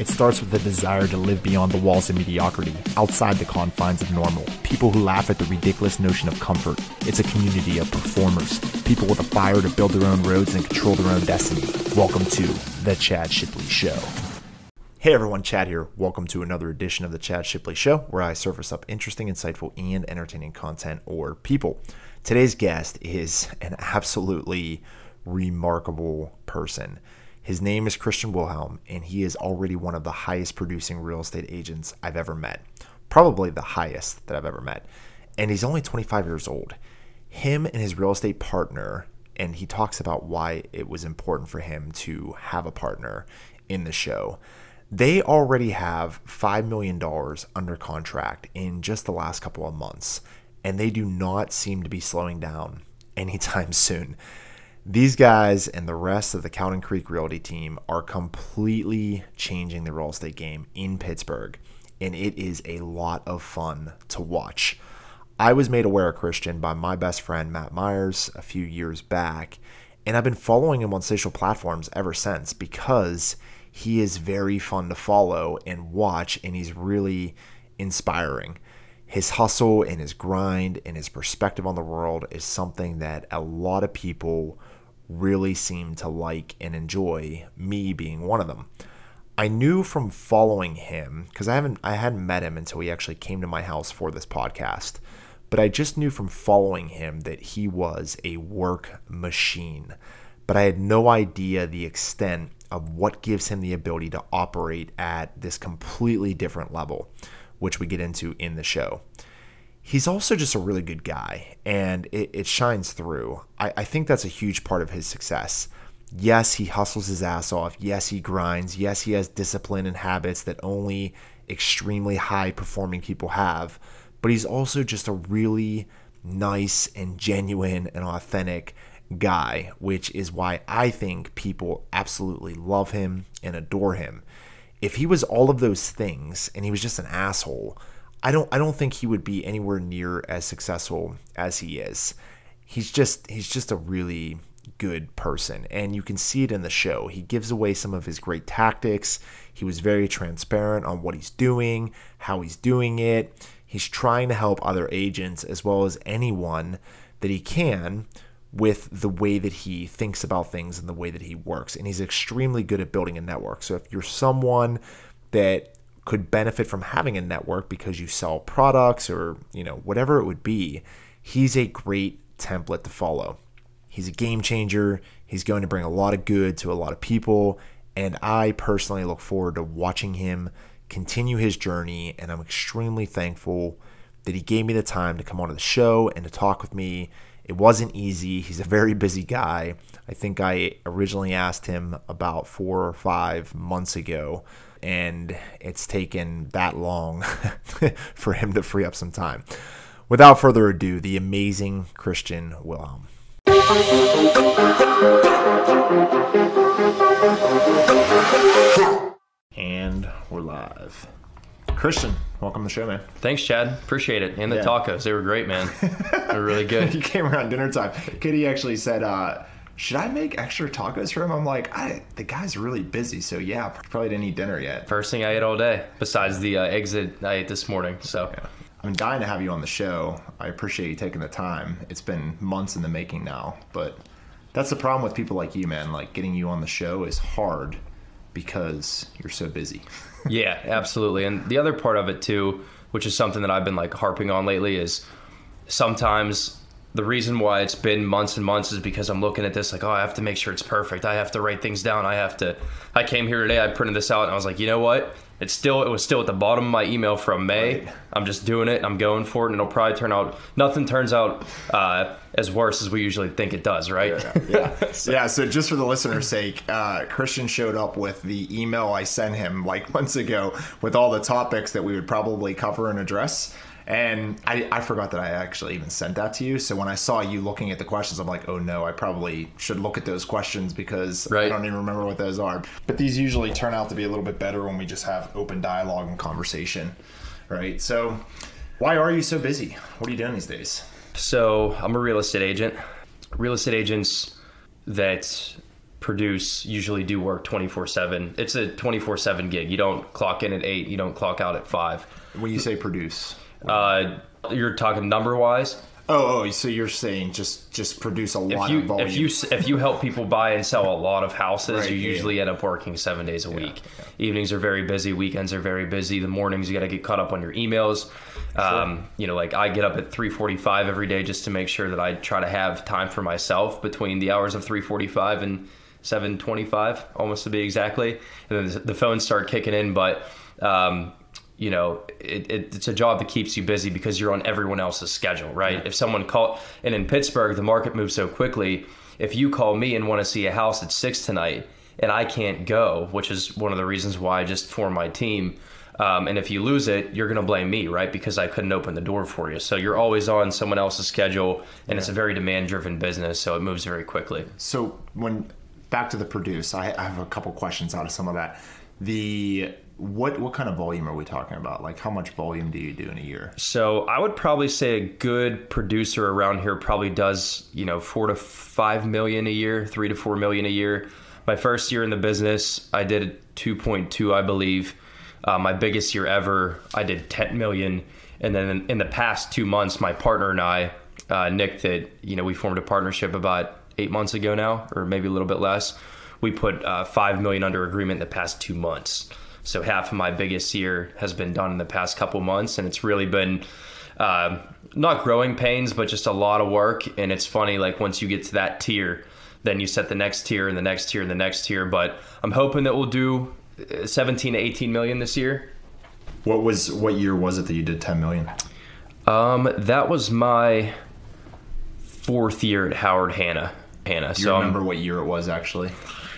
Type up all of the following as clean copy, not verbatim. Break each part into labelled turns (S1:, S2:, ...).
S1: It starts with the desire to live beyond the walls of mediocrity, outside the confines of normal. People who laugh at the ridiculous notion of comfort. It's a community of performers, people with a fire to build their own roads and control their own destiny. Welcome to The Chad Shipley Show. Hey everyone, Chad here. Welcome to another edition of The Chad Shipley Show, where I surface up interesting, insightful, and entertaining content or people. Today's guest is an absolutely remarkable person. His name is Christian Wilhelm, and he is already one of the highest producing real estate agents I've ever met. Probably the highest that I've ever met. And he's only 25 years old. Him and his real estate partner, and he talks about why it was important for him to have a partner in the show. They already have $5 million under contract in just the last couple of months, and they do not seem to be slowing down anytime soon. These guys and the rest of the Cowden Creek Realty team are completely changing the real estate game in Pittsburgh, and it is a lot of fun to watch. I was made aware of Christian by my best friend Matt Myers a few years back, and I've been following him on social platforms ever since because he is very fun to follow and watch, and he's really inspiring. His hustle and his grind and his perspective on the world is something that a lot of people really seem to like and enjoy, me being one of them. I knew from following him, because I hadn't met him until he actually came to my house for this podcast, but I just knew from following him that he was a work machine. But I had no idea the extent of what gives him the ability to operate at this completely different level, which we get into in the show. He's also just a really good guy, and it shines through. I think that's a huge part of his success. Yes, he hustles his ass off. Yes, he grinds. Yes, he has discipline and habits that only extremely high-performing people have. But he's also just a really nice and genuine and authentic guy, which is why I think people absolutely love him and adore him. If he was all of those things and he was just an asshole, I don't think he would be anywhere near as successful as he is. He's just a really good person, and you can see it in the show. He gives away some of his great tactics. He was very transparent on what he's doing, how he's doing it. He's trying to help other agents as well as anyone that he can with the way that he thinks about things and the way that he works. And he's extremely good at building a network. So if you're someone that could benefit from having a network because you sell products or, whatever it would be, he's a great template to follow. He's a game changer. He's going to bring a lot of good to a lot of people. And I personally look forward to watching him continue his journey. And I'm extremely thankful that he gave me the time to come on to the show and to talk with me. It wasn't easy. He's a very busy guy. I think I originally asked him about 4 or 5 months ago, and it's taken that long for him to free up some time. Without further ado, the amazing Christian Wilhelm. And we're live. Christian, welcome to the show, man.
S2: Thanks, Chad. Appreciate it. And the tacos, they were great, man. They were really good.
S1: You came around dinner time. Kitty actually said, should I make extra tacos for him? I'm like, the guy's really busy, so yeah, probably didn't eat dinner yet.
S2: First thing I ate all day, besides the eggs that I ate this morning. So
S1: yeah. I'm dying to have you on the show. I appreciate you taking the time. It's been months in the making now, but that's the problem with people like you, man. Like, getting you on the show is hard because you're so busy.
S2: Yeah, absolutely. And the other part of it too, which is something that I've been harping on lately, is sometimes the reason why it's been months and months is because I'm looking at this I have to make sure it's perfect. I have to write things down. I came here today, I printed this out, and I was like, you know what? It was still at the bottom of my email from May. Right. I'm just doing it. I'm going for it, and it'll probably turn out. Nothing turns out as worse as we usually think it does, right?
S1: Yeah. So just for the listener's sake, Christian showed up with the email I sent him months ago with all the topics that we would probably cover and address. And I forgot that I actually even sent that to you. So when I saw you looking at the questions, I'm like, oh no, I probably should look at those questions because I don't even remember what those are. But these usually turn out to be a little bit better when we just have open dialogue and conversation, right? So why are you so busy? What are you doing these days?
S2: So I'm a real estate agent. Real estate agents that produce usually do work 24/7. It's a 24/7 gig. You don't clock in at 8, you don't clock out at 5.
S3: When you say produce,
S2: You're talking number wise.
S3: oh, so you're saying just produce a lot of volume.
S2: If you help people buy and sell a lot of houses,
S3: Right,
S2: you
S3: yeah.
S2: usually end up working 7 days a week.
S3: yeah.
S2: Evenings are very busy. Weekends are very busy. The mornings you got to get caught up on your emails. Like I get up at 3:45 every day just to make sure that I try to have time for myself between the hours of 3:45 and 7:25, almost to be exactly. And then the phones start kicking in, but it's a job that keeps you busy because you're on everyone else's schedule, right?
S3: Yeah.
S2: If someone and in Pittsburgh, the market moves so quickly. If you call me and want to see a house at 6 tonight and I can't go, which is one of the reasons why I just formed my team. And if you lose it, you're going to blame me, right? Because I couldn't open the door for you. So you're always on someone else's schedule, and It's a very demand-driven business, so it moves very quickly.
S3: So back to the produce, I have a couple questions out of some of that. What kind of volume are we talking about? Like how much volume do you do in a year?
S2: So I would probably say a good producer around here probably does, 4 to 5 million a year, 3 to 4 million a year. My first year in the business, I did 2.2, I believe. My biggest year ever, I did 10 million. And then in the past 2 months, my partner and I, Nick, we formed a partnership about 8 months ago now, or maybe a little bit less. We put 5 million under agreement in the past 2 months. So half of my biggest year has been done in the past couple months, and it's really been not growing pains, but just a lot of work. And it's funny, like once you get to that tier, then you set the next tier and the next tier and the next tier. But I'm hoping that we'll do 17 to 18 million this year.
S3: What year was it that you did 10 million?
S2: That was my 4th year at Howard Hanna.
S3: Do you remember what year it was actually?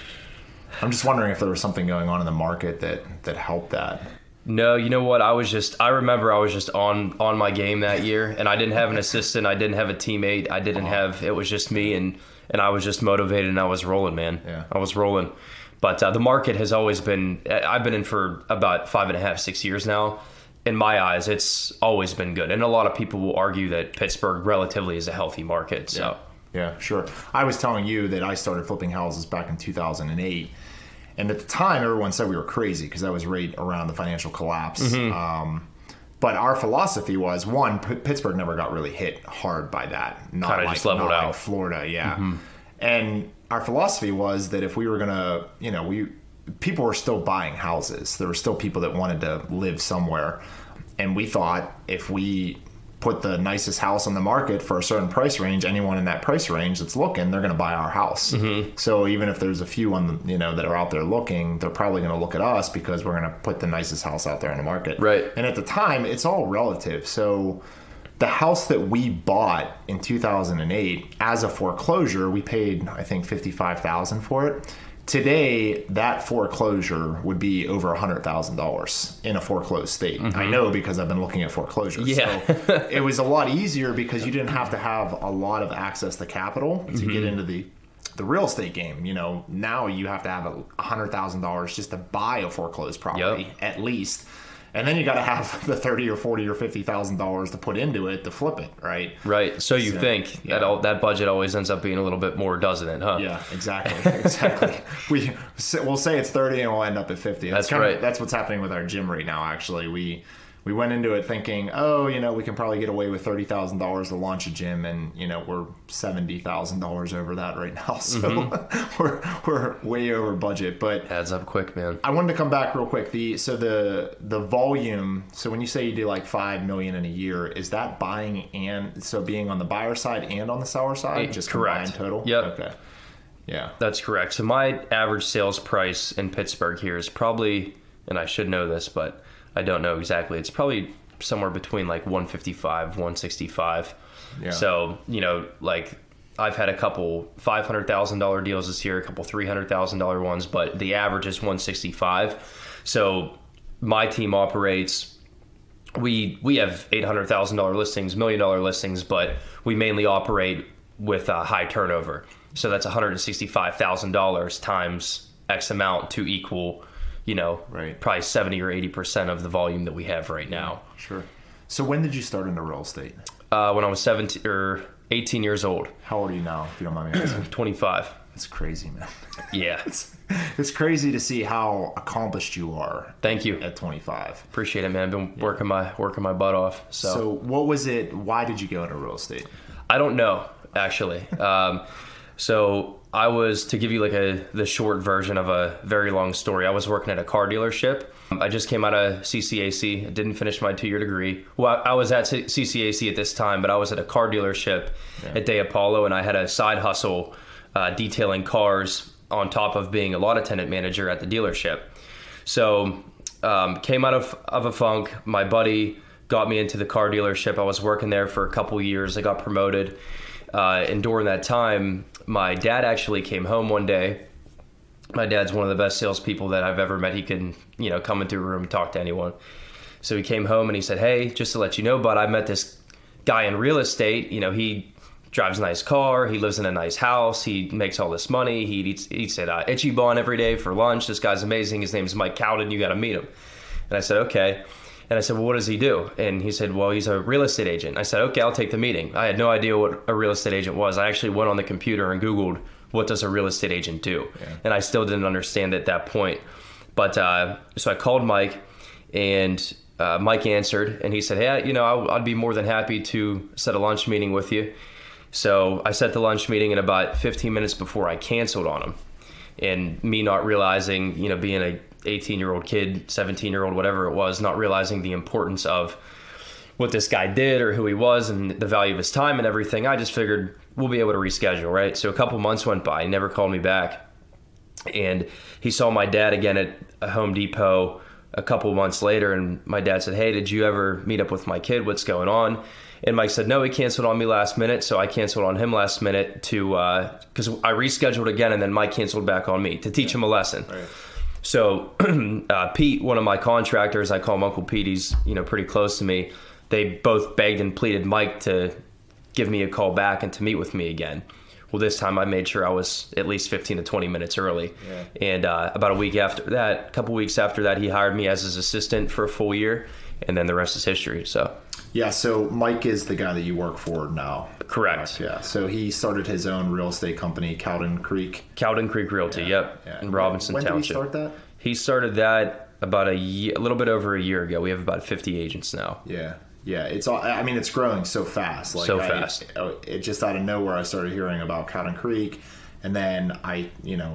S3: I'm just wondering if there was something going on in the market that helped that.
S2: No, you know what? I remember I was just on my game that year, and I didn't have an assistant. I didn't have a teammate. It was just me, and I was just motivated, and I was rolling, man.
S3: Yeah.
S2: I was rolling. But the market has always been, I've been in for about 5.5, 6 years now. In my eyes, it's always been good. And a lot of people will argue that Pittsburgh relatively is a healthy market. So.
S3: Yeah, sure. I was telling you that I started flipping houses back in 2008. And at the time, everyone said we were crazy because that was right around the financial collapse.
S2: Mm-hmm.
S3: But our philosophy was, one, Pittsburgh never got really hit hard by that.
S2: Kind of just leveled out.
S3: Like Florida, yeah.
S2: Mm-hmm.
S3: And our philosophy was that if we were going to, people were still buying houses. There were still people that wanted to live somewhere. And we thought if we put the nicest house on the market for a certain price range, anyone in that price range that's looking, they're going to buy our house. Mm-hmm. So even if there's a few that are out there looking, they're probably going to look at us because we're going to put the nicest house out there in the market.
S2: Right.
S3: And at the time, it's all relative. So the house that we bought in 2008 as a foreclosure, we paid, I think, $55,000 for it. Today, that foreclosure would be over $100,000 in a foreclosed state. Mm-hmm. I know because I've been looking at foreclosures.
S2: Yeah.
S3: So it was a lot easier because you didn't have to have a lot of access to capital to get into the real estate game. Now you have to have $100,000 just to buy a foreclosed property, at least. And then you got to have the $30,000 or $40,000 or $50,000 to put into it to flip it, right?
S2: Right. So you think that budget always ends up being a little bit more, doesn't it? Huh?
S3: Yeah, exactly. We'll say it's 30 and we'll end up at 50.
S2: That's right.
S3: That's what's happening with our gym right now. Actually, we went into it thinking, we can probably get away with $30,000 to launch a gym, and we're $70,000 over that right now. So we're way over budget, but
S2: adds up quick, man.
S3: I wanted to come back real quick. The volume. So when you say you do like 5 million in a year, is that buying and being on the buyer side and on the seller side, just
S2: correct
S3: combined total?
S2: Yep.
S3: Okay. Yeah,
S2: that's correct. So my average sales price in Pittsburgh here is probably, and I should know this, but I don't know exactly. It's probably somewhere between like 155, 165.
S3: Yeah.
S2: So, like I've had a couple $500,000 deals this year, a couple $300,000 ones, but the average is 165. So my team operates, we have $800,000 listings, $1 million listings, but we mainly operate with high turnover. So that's $165,000 times X amount to equal,
S3: right,
S2: probably 70 or 80% of the volume that we have right now.
S3: Sure. So when did you start into real estate?
S2: When I was 17 or 18 years old.
S3: How old are you now, if you don't mind me asking?
S2: 25.
S3: It's crazy, man.
S2: Yeah.
S3: It's crazy to see how accomplished you are.
S2: Thank you.
S3: At 25.
S2: Appreciate it, man. I've been working my butt off.
S3: So what was it? Why did you go into real estate?
S2: I don't know, actually. So I was, to give you like the short version of a very long story, I was working at a car dealership. I just came out of CCAC. I didn't finish my 2-year degree. Well, I was at CCAC at this time, but I was at a car dealership at Day Apollo, and I had a side hustle detailing cars on top of being a lot attendant manager at the dealership. So came out of a funk. My buddy got me into the car dealership. I was working there for a couple years. I got promoted. And during that time, my dad actually came home one day. My dad's one of the best salespeople that I've ever met. He can, come into a room and talk to anyone. So he came home and he said, "Hey, just to let you know, bud, I met this guy in real estate. He drives a nice car. He lives in a nice house. He makes all this money. He eats at Ichiban every day for lunch. This guy's amazing. His name's Mike Cowden. You got to meet him." And I said, "Okay." And I said, "Well, what does he do?" And he said, "Well, he's a real estate agent." I said, "Okay, I'll take the meeting." I had no idea what a real estate agent was. I actually went on the computer and Googled, what does a real estate agent do? Yeah. And I still didn't understand at that point. But so I called Mike, and Mike answered, and he said, "Hey, I'd be more than happy to set a lunch meeting with you." So I set the lunch meeting, and about 15 minutes before I canceled on him. And me not realizing, being a 18-year-old kid, 17-year-old, whatever it was, not realizing the importance of what this guy did or who he was and the value of his time and everything, I just figured we'll be able to reschedule, right? So a couple months went by. He never called me back. And he saw my dad again at a Home Depot a couple months later, and my dad said, "Hey, did you ever meet up with my kid? What's going on?" And Mike said, "No, he canceled on me last minute." So I canceled on him last minute because I rescheduled again, and then Mike canceled back on me to teach him a lesson. Right. So Pete, one of my contractors, I call him Uncle Pete, he's pretty close to me. They both begged and pleaded Mike to give me a call back and to meet with me again. Well, this time I made sure I was at least 15 to 20 minutes early. Yeah. And about a couple weeks after that, he hired me as his assistant for a full year, and then the rest is history. So.
S3: Yeah, so Mike is the guy that you work for now.
S2: Correct.
S3: Yeah, so he started his own real estate company, Cowden Creek.
S2: Cowden Creek Realty, yep, in Robinson Township.
S3: When did he start that?
S2: He started that about a little bit over a year ago. We have about 50 agents now.
S3: Yeah. It's growing so fast.
S2: Fast.
S3: It just out of nowhere, I started hearing about Cowden Creek, and then I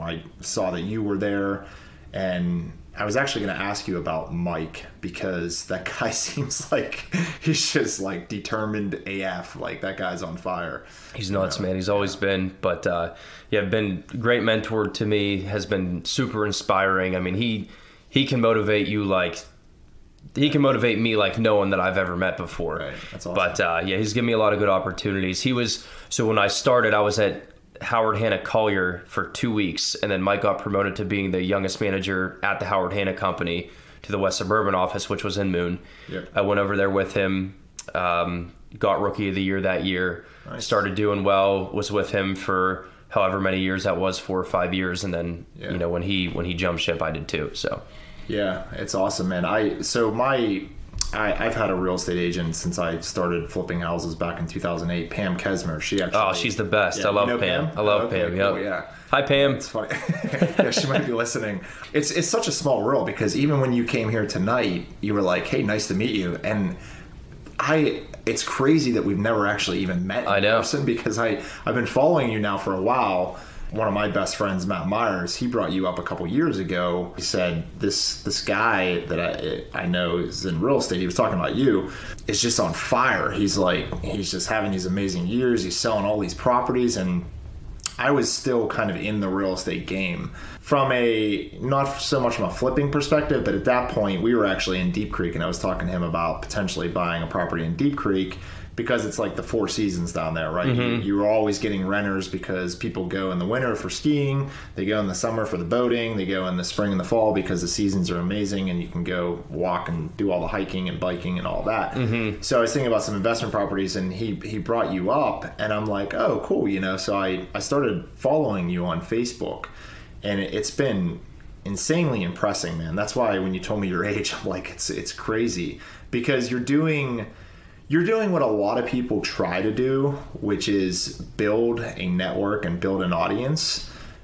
S3: saw that you were there, and I was actually going to ask you about Mike, because that guy seems like he's just like determined AF. Like, that guy's on fire.
S2: He's nuts, man. He's always been. But been a great mentor to me, has been super inspiring. I mean, he can motivate you he can motivate me like no one that I've ever met before.
S3: Right. That's awesome.
S2: But he's given me a lot of good opportunities. So when I started, I was at Howard Hanna Collier for 2 weeks, and then Mike got promoted to being the youngest manager at the Howard Hanna Company to the West Suburban office, which was in Moon. Yep. I went over there with him, got Rookie of the Year that year, nice. Started doing well, was with him for however many years that was, 4 or 5 years, and then when he jumped ship, I did too. So
S3: yeah, it's awesome, man. I've had a real estate agent since I started flipping houses back in 2008. Pam Kesmer.
S2: She's the best. I love Pam. I love Pam. Yep.
S3: Cool, yeah.
S2: Hi, Pam.
S3: It's funny. Yeah, she might be listening. It's such a small world, because even when you came here tonight, you were like, "Hey, nice to meet you." And it's crazy that we've never actually even met in person, because I've been following you now for a while. One of my best friends, Matt Myers, he brought you up a couple years ago. He said, this guy that I know is in real estate, he was talking about you, is just on fire. He's just having these amazing years. He's selling all these properties. And I was still kind of in the real estate game from not so much from a flipping perspective, but at that point we were actually in Deep Creek, and I was talking to him about potentially buying a property in Deep Creek, because it's like the Four Seasons down there, right? Mm-hmm. You're always getting renters, because people go in the winter for skiing, they go in the summer for the boating, they go in the spring and the fall because the seasons are amazing, and you can go walk and do all the hiking and biking and all that. Mm-hmm. So I was thinking about some investment properties, and he brought you up, and I'm like, oh, cool, So I started following you on Facebook, and it's been insanely impressing, man. That's why when you told me your age, I'm like, it's crazy, because you're doing what a lot of people try to do, which is build a network and build an audience.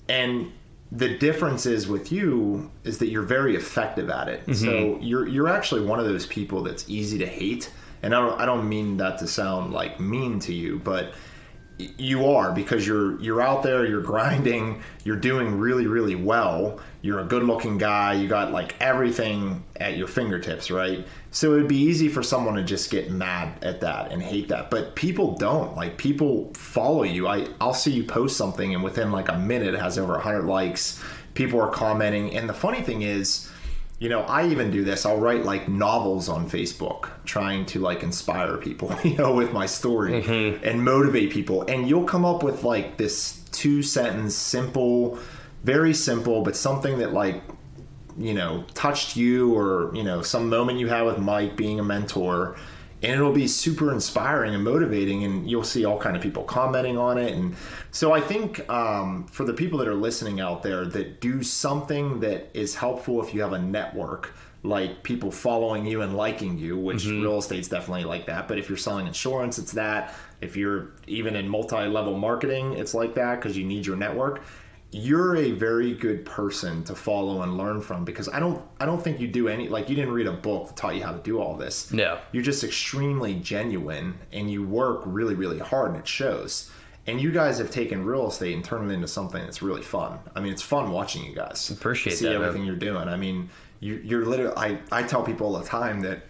S3: And the difference is with you is that you're very effective at it. So you're actually one of those people that's easy to hate. And I don't mean that to sound like mean to you, but you are, because you're out there, you're grinding, you're doing really, really well. You're a good looking guy. You got like everything at your fingertips, right? So it would be easy for someone to just get mad at that and hate that. But people don't. Like, people follow you. I'll see you post something and within like a minute it has over 100 likes. People are commenting. And the funny thing is, you know, I even do this. I'll write like novels on Facebook trying to like inspire people, you know, with my story and motivate people. And you'll come up with like this 2-sentence, simple, very simple, but something that like, you know, touched you, or, you know, some moment you had with Mike being a mentor, and it'll be super inspiring and motivating, and you'll see all kind of people commenting on it. And so I think for the people that are listening out there that do something that is helpful, if you have a network, like people following you and liking you, which real estate's definitely like that. But if you're selling insurance, it's that. If you're even in multi-level marketing, it's like that, because you need your network. You're a very good person to follow and learn from, because I don't think you do any, like, you didn't read a book that taught you how to do all this.
S2: No.
S3: You're just extremely genuine, and you work really, really hard, and it shows. And you guys have taken real estate and turned it into something that's really fun. I mean, it's fun watching you guys.
S2: Appreciate
S3: see
S2: that,
S3: everything
S2: man.
S3: You're doing. I mean, you're literally, I tell people all the time that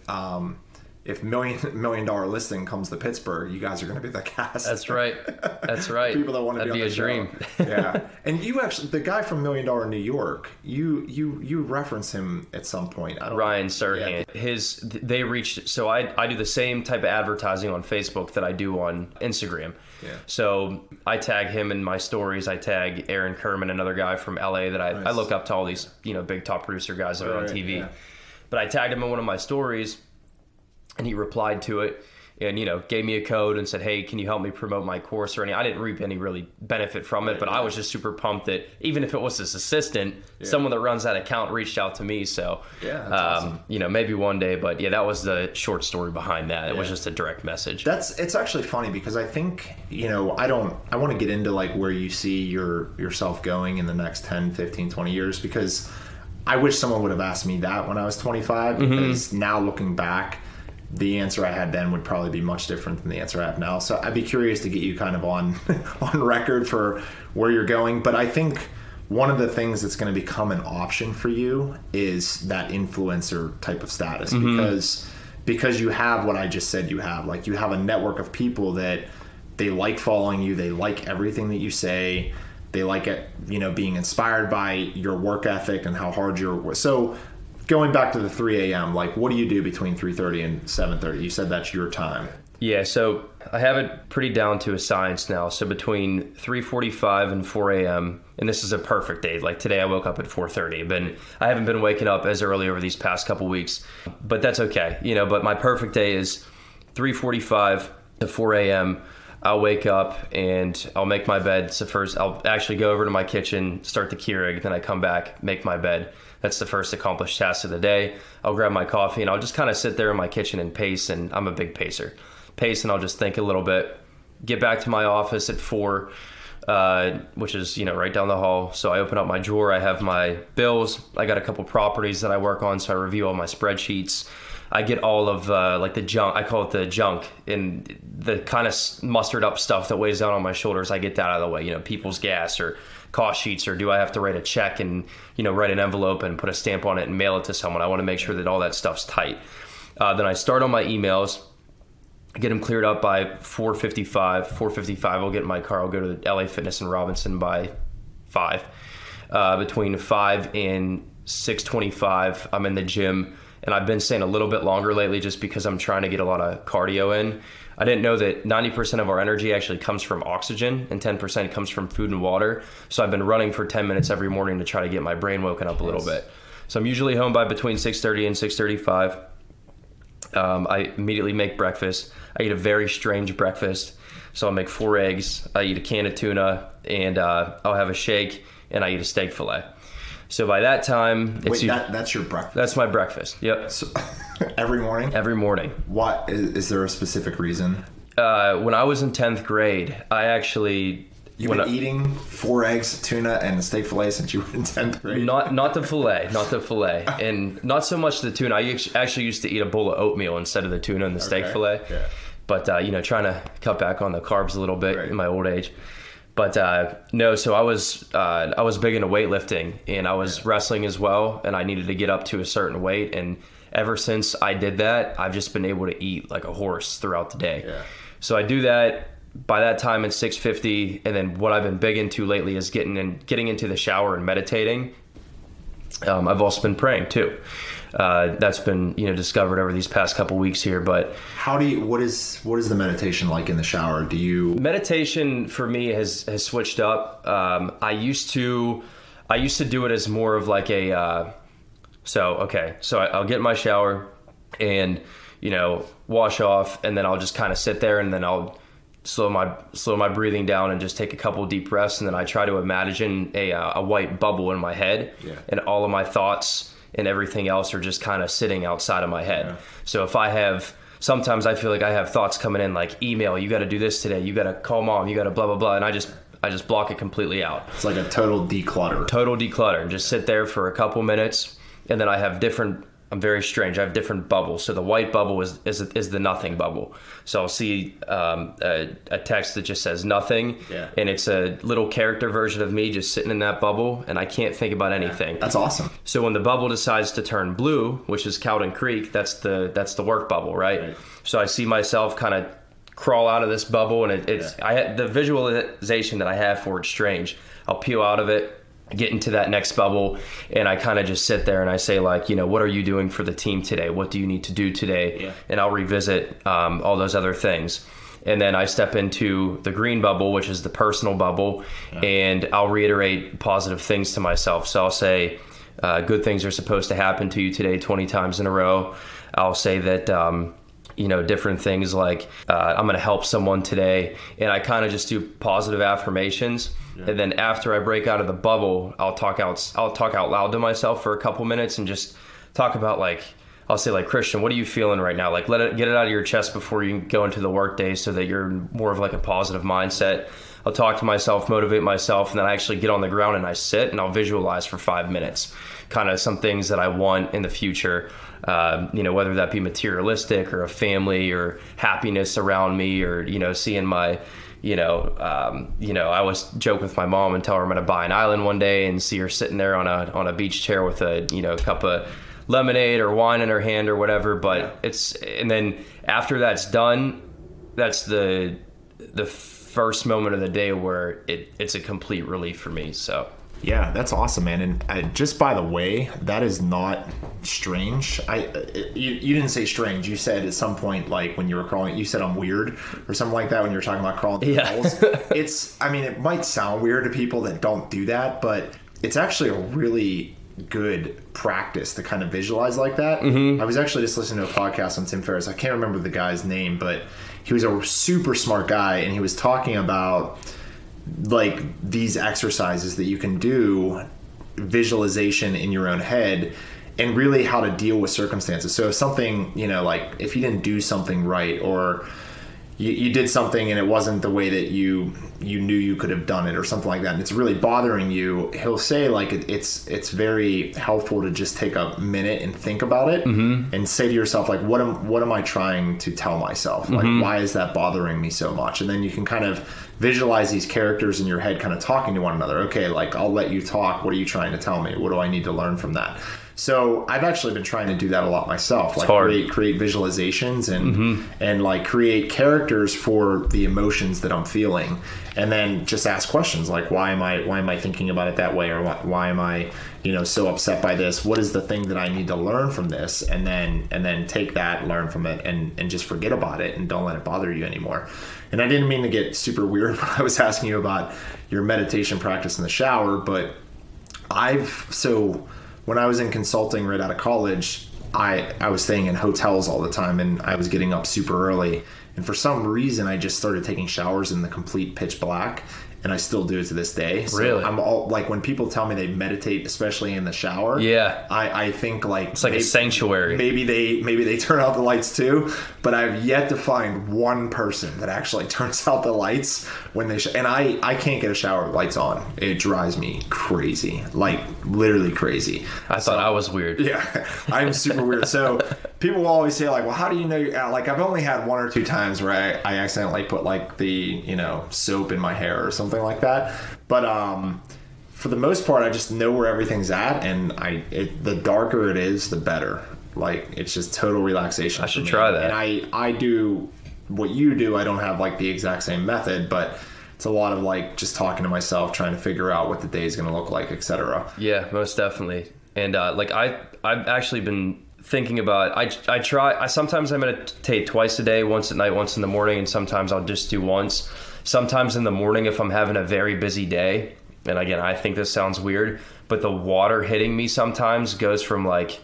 S3: if $1 million listing comes to Pittsburgh, you guys are going to be the cast.
S2: That's right. That's right.
S3: People that want to
S2: That'd
S3: be on
S2: be
S3: the
S2: a
S3: show.
S2: dream.
S3: Yeah. And you actually, the guy from $1 Million New York, you reference him at some point.
S2: Ryan Serhant.
S3: Yeah.
S2: They reached, so I do the same type of advertising on Facebook that I do on Instagram.
S3: Yeah.
S2: So I tag him in my stories. I tag Aaron Kerman, another guy from LA that I look up to, all these, you know, big top producer guys that are on TV.
S3: Yeah.
S2: But I tagged him in one of my stories, and he replied to it and, you know, gave me a code and said, hey, can you help me promote my course or any? I didn't reap any really benefit from it, but I was just super pumped that even if it was his assistant, someone that runs that account reached out to me. So,
S3: that's awesome.
S2: you know, maybe one day, but yeah, that was the short story behind that. It was just a direct message.
S3: It's actually funny, because I think, you know, I want to get into like where you see yourself going in the next 10, 15, 20 years, because I wish someone would have asked me that when I was 25, because now looking back, the answer I had then would probably be much different than the answer I have now. So I'd be curious to get you kind of on record for where you're going. But I think one of the things that's going to become an option for you is that influencer type of status, because you have what I just said you have. Like, you have a network of people that they like following you. They like everything that you say. They like it, you know, being inspired by your work ethic and how hard you're. So going back to the 3 a.m., like, what do you do between 3:30 and 7:30? You said that's your time.
S2: Yeah, so I have it pretty down to a science now. So between 3:45 and 4 a.m., and this is a perfect day. Like today I woke up at 4:30. I haven't been waking up as early over these past couple weeks, but that's okay. You know, but my perfect day is 3:45 to 4 a.m. I'll wake up and I'll make my bed. So first I'll actually go over to my kitchen, start the Keurig, then I come back, make my bed. That's the first accomplished task of the day. I'll grab my coffee and I'll just kind of sit there in my kitchen and pace, and I'm a big pacer. Pace, and I'll just think a little bit. Get back to my office at 4, which is, you know, right down the hall. So I open up my drawer. I have my bills. I got a couple properties that I work on, so I review all my spreadsheets. I get all of like the junk, I call it the junk, and the kind of mustered up stuff that weighs down on my shoulders. I get that out of the way, you know, people's gas or cost sheets, or do I have to write a check and, you know, write an envelope and put a stamp on it and mail it to someone? I want to make sure that all that stuff's tight. Then I start on my emails, get them cleared up by 4:55. 4:55, I'll get in my car. I'll go to the LA Fitness in Robinson by 5. Between 5 and 6:25, I'm in the gym. And I've been staying a little bit longer lately just because I'm trying to get a lot of cardio in. I didn't know that 90% of our energy actually comes from oxygen and 10% comes from food and water. So I've been running for 10 minutes every morning to try to get my brain woken up a little bit. So I'm usually home by between 6:30 and 6:35. I immediately make breakfast. I eat a very strange breakfast. So I'll make 4 eggs. I eat a can of tuna, and I'll have a shake, and I eat a steak fillet. So by that time,
S3: it's that's your breakfast?
S2: That's my breakfast. Yep.
S3: So, every morning?
S2: Every morning.
S3: What is there a specific reason?
S2: When I was in 10th grade, I actually
S3: You've been eating 4 eggs, tuna, and a steak fillet since you were in 10th grade?
S2: Not the fillet, and not so much the tuna. I actually used to eat a bowl of oatmeal instead of the tuna and the steak fillet.
S3: Yeah.
S2: But, trying to cut back on the carbs a little bit in my old age. But no, so I was big into weightlifting, and I was wrestling as well, and I needed to get up to a certain weight. And ever since I did that, I've just been able to eat like a horse throughout the day.
S3: Yeah.
S2: So I do that. By that time it's 6:50, and then what I've been big into lately is getting into the shower and meditating. I've also been praying too. That's been discovered over these past couple weeks here. But
S3: what is the meditation like in the shower?
S2: Meditation for me has switched up. I used to do it as more of like a so I'll get in my shower and wash off, and then I'll just kind of sit there, and then I'll slow my breathing down and just take a couple deep breaths, and then I try to imagine a white bubble in my head, and all of my thoughts and everything else are just kind of sitting outside of my head. Yeah. So sometimes I feel like I have thoughts coming in like email, you got to do this today, you got to call mom, you got to blah blah blah, and I just block it completely out.
S3: It's like a total declutter,
S2: and just sit there for a couple minutes, and then I have I'm very strange. I have different bubbles. So the white bubble is the nothing bubble. So I'll see a text that just says nothing, and it's a little character version of me just sitting in that bubble, and I can't think about anything.
S3: That's awesome.
S2: So when the bubble decides to turn blue, which is Cowden Creek, that's the work bubble, right? So I see myself kind of crawl out of this bubble, and the visualization that I have for it's strange. I'll peel out of it, get into that next bubble, and I kind of just sit there and I say like, what are you doing for the team today? What do you need to do today? Yeah. And I'll revisit all those other things. And then I step into the green bubble, which is the personal bubble, and I'll reiterate positive things to myself. So I'll say, good things are supposed to happen to you today 20 times in a row. I'll say that, different things like, I'm going to help someone today. And I kind of just do positive affirmations. And then after I break out of the bubble, I'll talk out loud to myself for a couple minutes and just talk about like, I'll say like, Christian, what are you feeling right now? Like get it out of your chest before you go into the work day so that you're more of like a positive mindset. I'll talk to myself, motivate myself, and then I actually get on the ground and I sit and I'll visualize for 5 minutes, kind of some things that I want in the future, whether that be materialistic or a family or happiness around me or, seeing my, I always joke with my mom and tell her I'm going to buy an island one day and see her sitting there on a beach chair with a, cup of lemonade or wine in her hand or whatever. But and then after that's done, that's the first moment of the day where it's a complete relief for me. So
S3: yeah, that's awesome, man. And just by the way, that is not strange. You didn't say strange. You said at some point, like when you were crawling, you said I'm weird or something like that when you were talking about crawling through holes. It might sound weird to people that don't do that, but it's actually a really good practice to kind of visualize like that. I was actually just listening to a podcast on Tim Ferriss. I can't remember the guy's name, but he was a super smart guy, and he was talking about like these exercises that you can do, visualization in your own head, and really how to deal with circumstances. So if something, like if you didn't do something right, or you did something and it wasn't the way that you knew you could have done it or something like that, and it's really bothering you, he'll say like it's very helpful to just take a minute and think about it and say to yourself like, what am I trying to tell myself? Like, why is that bothering me so much? And then you can kind of visualize these characters in your head kind of talking to one another. Okay, like I'll let you talk. What are you trying to tell me? What do I need to learn from that? So I've actually been trying to do that a lot myself, like create visualizations and like create characters for the emotions that I'm feeling, and then just ask questions like, why am I thinking about it that way, or why am I so upset by this? What is the thing that I need to learn from this? And then take that, learn from it, and just forget about it and don't let it bother you anymore. And I didn't mean to get super weird when I was asking you about your meditation practice in the shower, but when I was in consulting right out of college, I was staying in hotels all the time, and I was getting up super early. And for some reason, I just started taking showers in the complete pitch black. and I still do it to this day. So
S2: really?
S3: I'm all like, when people tell me they meditate, especially in the shower.
S2: Yeah.
S3: I think like
S2: it's like a sanctuary.
S3: Maybe they turn out the lights too, but I've yet to find one person that actually turns out the lights when they and I can't get a shower with lights on. It drives me crazy, like literally crazy.
S2: I thought I was weird.
S3: Yeah, I'm super weird. So people will always say like, well, how do you know you're out? Like, I've only had 1 or 2 times where I accidentally put like the, soap in my hair or something like that. But for the most part, I just know where everything's at, and the darker it is, the better. Like, it's just total relaxation.
S2: I should try that.
S3: And I do what you do. I don't have like the exact same method, but it's a lot of like just talking to myself, trying to figure out what the day is going to look like, etc.
S2: Yeah, most definitely. And like I've actually been thinking about, sometimes I meditate twice a day, once at night, once in the morning, and sometimes I'll just do once. Sometimes in the morning if I'm having a very busy day, and again, I think this sounds weird, but the water hitting me sometimes goes from like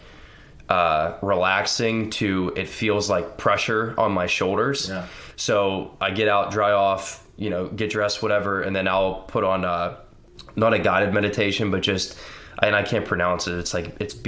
S2: relaxing to it feels like pressure on my shoulders. Yeah. So I get out, dry off, get dressed, whatever, and then I'll put on not a guided meditation, but just, and I can't pronounce it. It's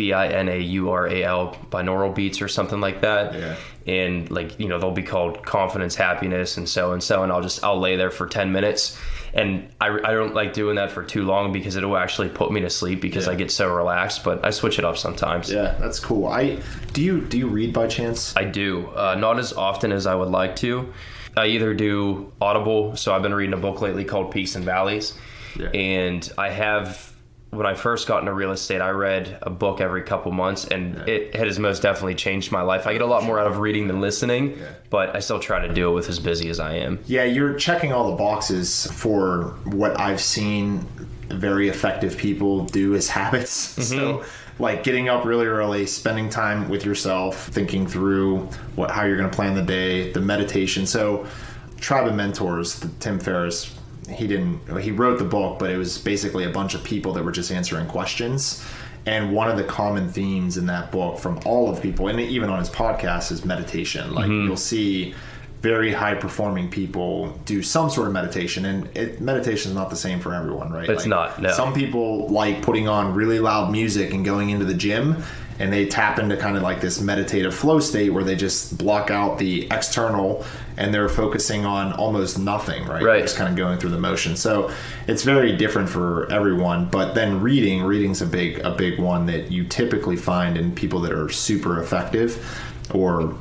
S2: BINAURAL, binaural beats or something like that. Yeah. And like, they'll be called confidence, happiness, and so, and I'll lay there for 10 minutes. And I don't like doing that for too long because it'll actually put me to sleep because I get so relaxed, but I switch it up sometimes.
S3: Yeah, that's cool. Do you read by chance?
S2: I do. Not as often as I would like to. I either do Audible. So I've been reading a book lately called Peaks and Valleys. Yeah. And I have, when I first got into real estate, I read a book every couple months, and it has most definitely changed my life. I get a lot more out of reading than listening, but I still try to do it with as busy as I am. Yeah,
S3: you're checking all the boxes for what I've seen very effective people do as habits. Mm-hmm. So like getting up really early, spending time with yourself, thinking through how you're going to plan the day, the meditation. So Tribe of Mentors, Tim Ferriss, he wrote the book, but it was basically a bunch of people that were just answering questions. And one of the common themes in that book from all of people, and even on his podcast, is meditation. Like, you'll see very high performing people do some sort of meditation, and meditation is not the same for everyone, right?
S2: It's not, no.
S3: Some people like putting on really loud music and going into the gym, and they tap into kind of like this meditative flow state where they just block out the external and they're focusing on almost nothing, right?
S2: Right.
S3: Just kind of going through the motion. So it's very different for everyone. But then reading's a big one that you typically find in people that are super effective, or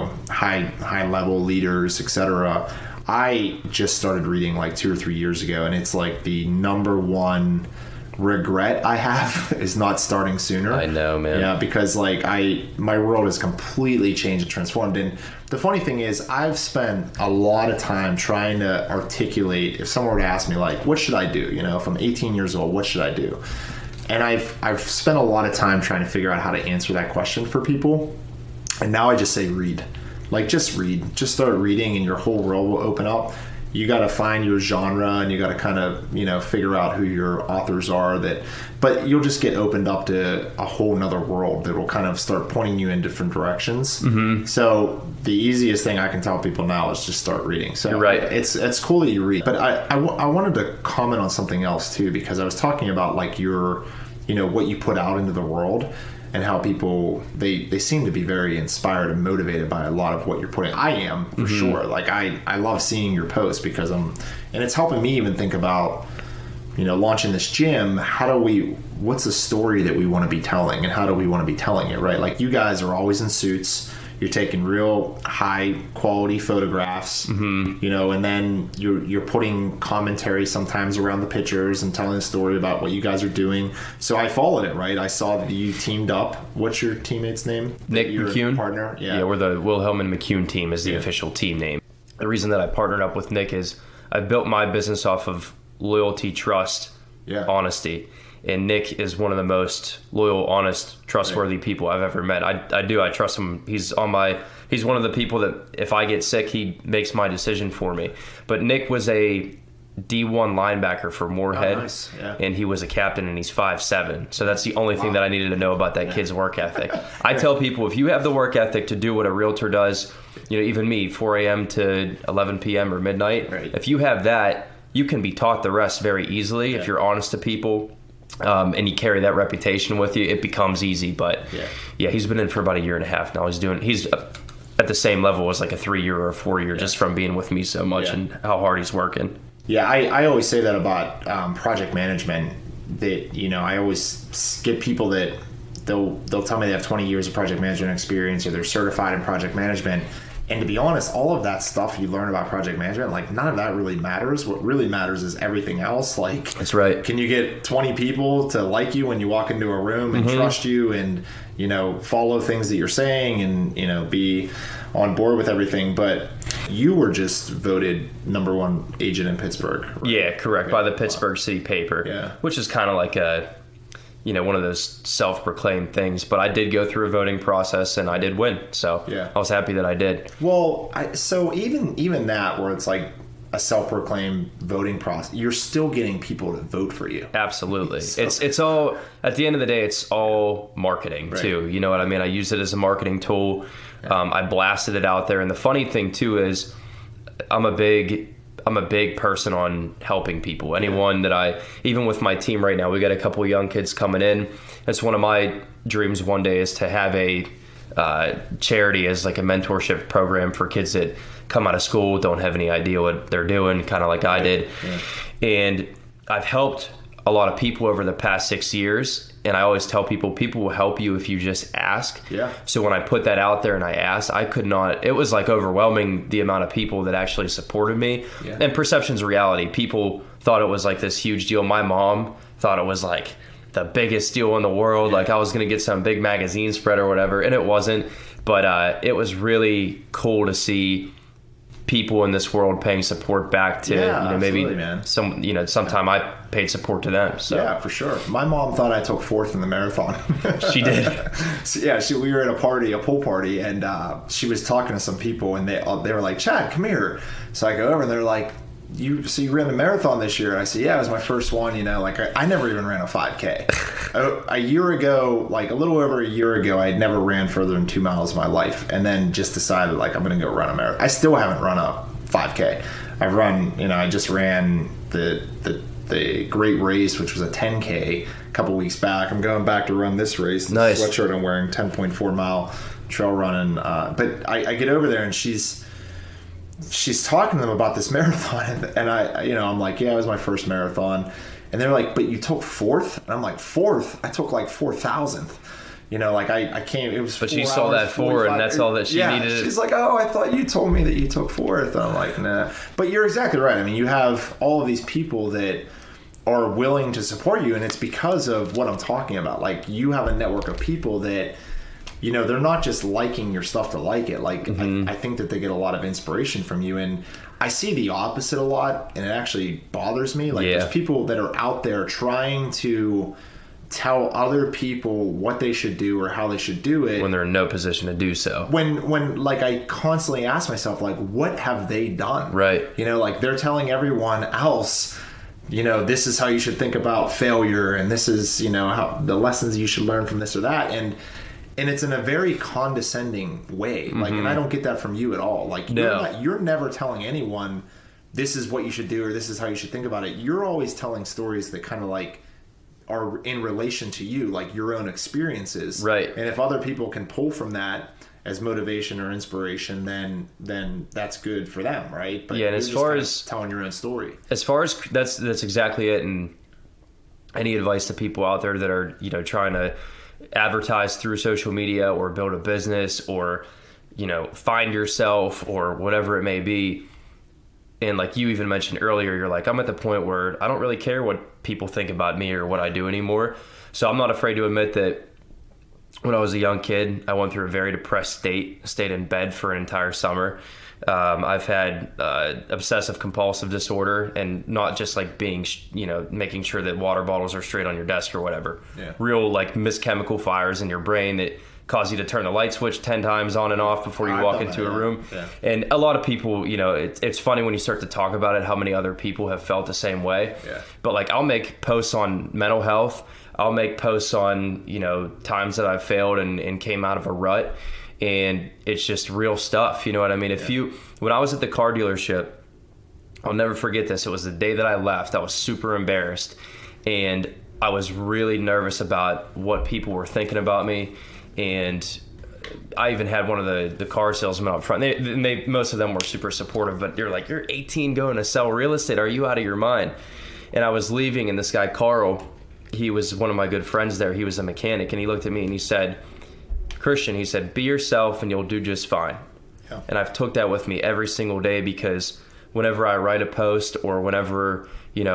S3: high level leaders, etc. I just started reading like 2 or 3 years ago, and it's like the number one regret I have is not starting sooner.
S2: I know, man.
S3: Yeah, because like my world has completely changed and transformed. And the funny thing is, I've spent a lot of time trying to articulate, if someone were to ask me like, what should I do? If I'm 18 years old, what should I do? And I've spent a lot of time trying to figure out how to answer that question for people. And now I just say read. Like, just read. Just start reading and your whole world will open up. You got to find your genre, and you got to kind of, figure out who your authors are, but you'll just get opened up to a whole nother world that will kind of start pointing you in different directions. Mm-hmm. So the easiest thing I can tell people now is just start reading. So
S2: you're right.
S3: It's cool that you read, but I wanted to comment on something else too, because I was talking about like your, what you put out into the world, and how people, they seem to be very inspired and motivated by a lot of what you're putting. I am, for sure. Like, I love seeing your posts because and it's helping me even think about, launching this gym. What's the story that we want to be telling, and how do we want to be telling it, right? Like, you guys are always in suits. You're taking real high quality photographs, and then you're putting commentary sometimes around the pictures and telling a story about what you guys are doing. So I followed it, right? I saw that you teamed up. What's your teammate's name?
S2: Nick McCune.
S3: Partner?
S2: Yeah, we're the Wilhelm and McCune team is the official team name. The reason that I partnered up with Nick is I built my business off of loyalty, trust, honesty. And Nick is one of the most loyal, honest, trustworthy people I've ever met. I trust him. He's one of the people that if I get sick, he makes my decision for me. But Nick was a D1 linebacker for Moorhead, and he was a captain, and he's 5'7". So that's the only thing that I needed to know about that kid's work ethic. I tell people, if you have the work ethic to do what a realtor does, even me, 4 a.m. to 11 p.m. or midnight, if you have that, you can be taught the rest very easily if you're honest to people. And you carry that reputation with you, it becomes easy. But yeah, he's been in for about a year and a half now. He's at the same level as like a 3-year or a 4-year just from being with me so much and how hard he's working.
S3: Yeah, I always say that about project management, that, you know, I always get people that they'll tell me they have 20 years of project management experience or they're certified in project management. And to be honest, all of that stuff you learn about project management, like none of that really matters. What really matters is everything else. Like,
S2: that's right.
S3: Can you get 20 people to like you when you walk into a room and trust you and, you know, follow things that you're saying and, you know, be on board with everything? But you were just voted #1 agent in Pittsburgh. Right?
S2: Yeah, correct. By the Pittsburgh City Paper, which is kind of like a, you know, one of those self-proclaimed things. But I did go through a voting process and I did win. So I was happy that I did.
S3: Well, so even that, where it's like a self-proclaimed voting process, you're still getting people to vote for you.
S2: Absolutely. So, it's all, at the end of the day, it's all marketing too. You know what I mean? I use it as a marketing tool. I blasted it out there. And the funny thing too is I'm a big person on helping people. Anyone that even with my team right now, we got a couple of young kids coming in. It's one of my dreams one day is to have a charity as like a mentorship program for kids that come out of school, don't have any idea what they're doing, kind of like I did. And I've helped a lot of people over the past 6 years. And I always tell people will help you if you just ask. So when I put that out there and I asked, it was like overwhelming the amount of people that actually supported me. And perception's reality. People thought it was like this huge deal. My mom thought it was like the biggest deal in the world. Like I was going to get some big magazine spread or whatever. And it wasn't. But it was really cool to see people in this world paying support back to, you know, maybe some, you know, sometime I paid support to them. So
S3: yeah, for sure. My mom thought I took 4th in the marathon.
S2: She did.
S3: So, we were at a pool party, and she was talking to some people, and they were like, "Chad, come here." So I go over, and they're like, you ran the marathon this year? I said, yeah, it was my first one. You know, like I never even ran a 5K. A year ago, like a little over a year ago, I had never ran further than 2 miles in my life, and then just decided like I'm going to go run a marathon. I still haven't run a 5K. I've run, you know, I just ran the Great Race, which was a 10K a couple weeks back. I'm going back to run this race.
S2: Nice.
S3: The sweatshirt I'm wearing, 10.4 mile trail running. But I get over there, and she's talking to them about this marathon, and I'm like, yeah, it was my first marathon. And they're like, but you took 4th? And I'm like, 4th? I took like 4,000th. You know, like I came, it was 4
S2: But she saw that 4, and that's all that she needed.
S3: She's like, oh, I thought you told me that you took 4th. And I'm like, nah. But you're exactly right. I mean, you have all of these people that are willing to support you, and it's because of what I'm talking about. Like, you have a network of people that, you know, they're not just liking your stuff to like it. Like, I think that they get a lot of inspiration from you. And I see the opposite a lot, and it actually bothers me. Like, there's people that are out there trying to tell other people what they should do or how they should do it
S2: when they're in no position to do so.
S3: When like I constantly ask myself, like, what have they done?
S2: Right.
S3: You know, like they're telling everyone else, you know, this is how you should think about failure, and this is, you know, how the lessons you should learn from this or that, and it's in a very condescending way. Like, and I don't get that from you at all. Like, you're never telling anyone this is what you should do or this is how you should think about it. You're always telling stories that kind of like are in relation to you, like your own experiences.
S2: Right.
S3: And if other people can pull from that as motivation or inspiration, then that's good for them, right? But
S2: and as far as
S3: telling your own story,
S2: as far as that's exactly it. And any advice to people out there that are, you know, trying to advertise through social media or build a business or, you know, find yourself or whatever it may be. And like you even mentioned earlier, you're like, I'm at the point where I don't really care what people think about me or what I do anymore. So I'm not afraid to admit that when I was a young kid, I went through a very depressed state, stayed in bed for an entire summer. I've had obsessive compulsive disorder, and not just like being, you know, making sure that water bottles are straight on your desk or whatever. Real like chemical fires in your brain that cause you to turn the light switch 10 times on and off before you walk into a room. And a lot of people, you know, it's funny when you start to talk about it, how many other people have felt the same way. But like, I'll make posts on mental health. I'll make posts on, you know, times that I've failed and came out of a rut. And it's just real stuff. You know what I mean? When I was at the car dealership, I'll never forget this. It was the day that I left. I was super embarrassed, and I was really nervous about what people were thinking about me. And I even had one of the car salesmen up front. They most of them were super supportive, but they're like, "You're 18 going to sell real estate. Are you out of your mind?" And I was leaving, and this guy, Carl, he was one of my good friends there. He was a mechanic, and he looked at me and he said, "Christian," he said, "be yourself and you'll do just fine." Yeah. And I've took that with me every single day, because whenever I write a post, or whenever,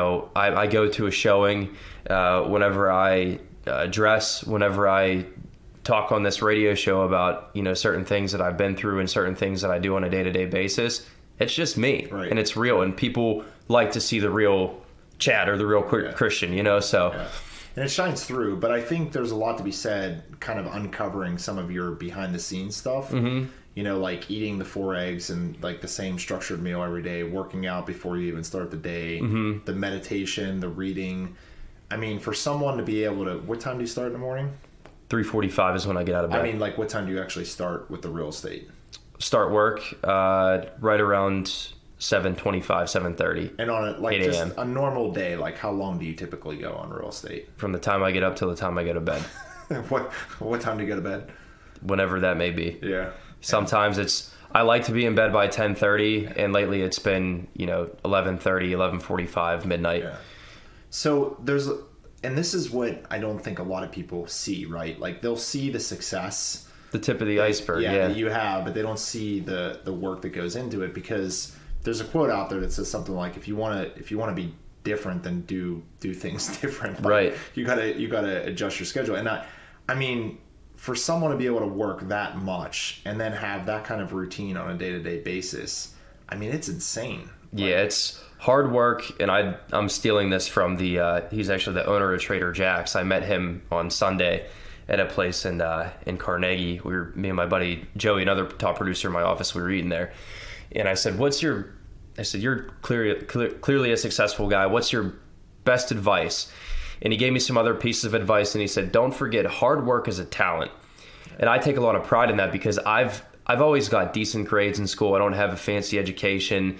S2: I go to a showing, whenever I dress, whenever I talk on this radio show about, certain things that I've been through and certain things that I do on a day-to-day basis, it's just me.
S3: Right.
S2: And it's real. And people like to see the real Chad or the real Christian, so.
S3: Yeah. And it shines through, but I think there's a lot to be said kind of uncovering some of your behind the scenes stuff. Mm-hmm. Like eating the 4 eggs and like the same structured meal every day, working out before you even start the day, mm-hmm. the meditation, the reading. I mean, for someone to be able to, what time do you start in the morning?
S2: 3:45 is when I get out of bed.
S3: I mean, like what time do you actually start with the real estate?
S2: Start work right around 7:25, 7:30.
S3: And on a, like
S2: 8
S3: just
S2: a.m.
S3: a normal day, like how long do you typically go on real estate?
S2: From the time I get up till the time I go to bed.
S3: What time do you go to bed?
S2: Whenever that may be.
S3: Yeah.
S2: Sometimes I like to be in bed by 10:30, and lately it's been, 11:30, 11:45, midnight.
S3: Yeah. So and this is what I don't think a lot of people see, right? Like they'll see the success,
S2: the tip of the iceberg,
S3: that you have, but they don't see the work that goes into it, because there's a quote out there that says something like, if you want to be different, then do things different. Like,
S2: right.
S3: You gotta adjust your schedule. And I mean, for someone to be able to work that much and then have that kind of routine on a day-to-day basis, I mean, it's insane.
S2: Yeah, it's hard work, and I'm stealing this from he's actually the owner of Trader Jack's. I met him on Sunday at a place in Carnegie. Me and my buddy Joey, another top producer in my office, we were eating there. And I said, you're clearly a successful guy. What's your best advice? And he gave me some other pieces of advice, and he said, don't forget, hard work is a talent. And I take a lot of pride in that, because I've always got decent grades in school. I don't have a fancy education.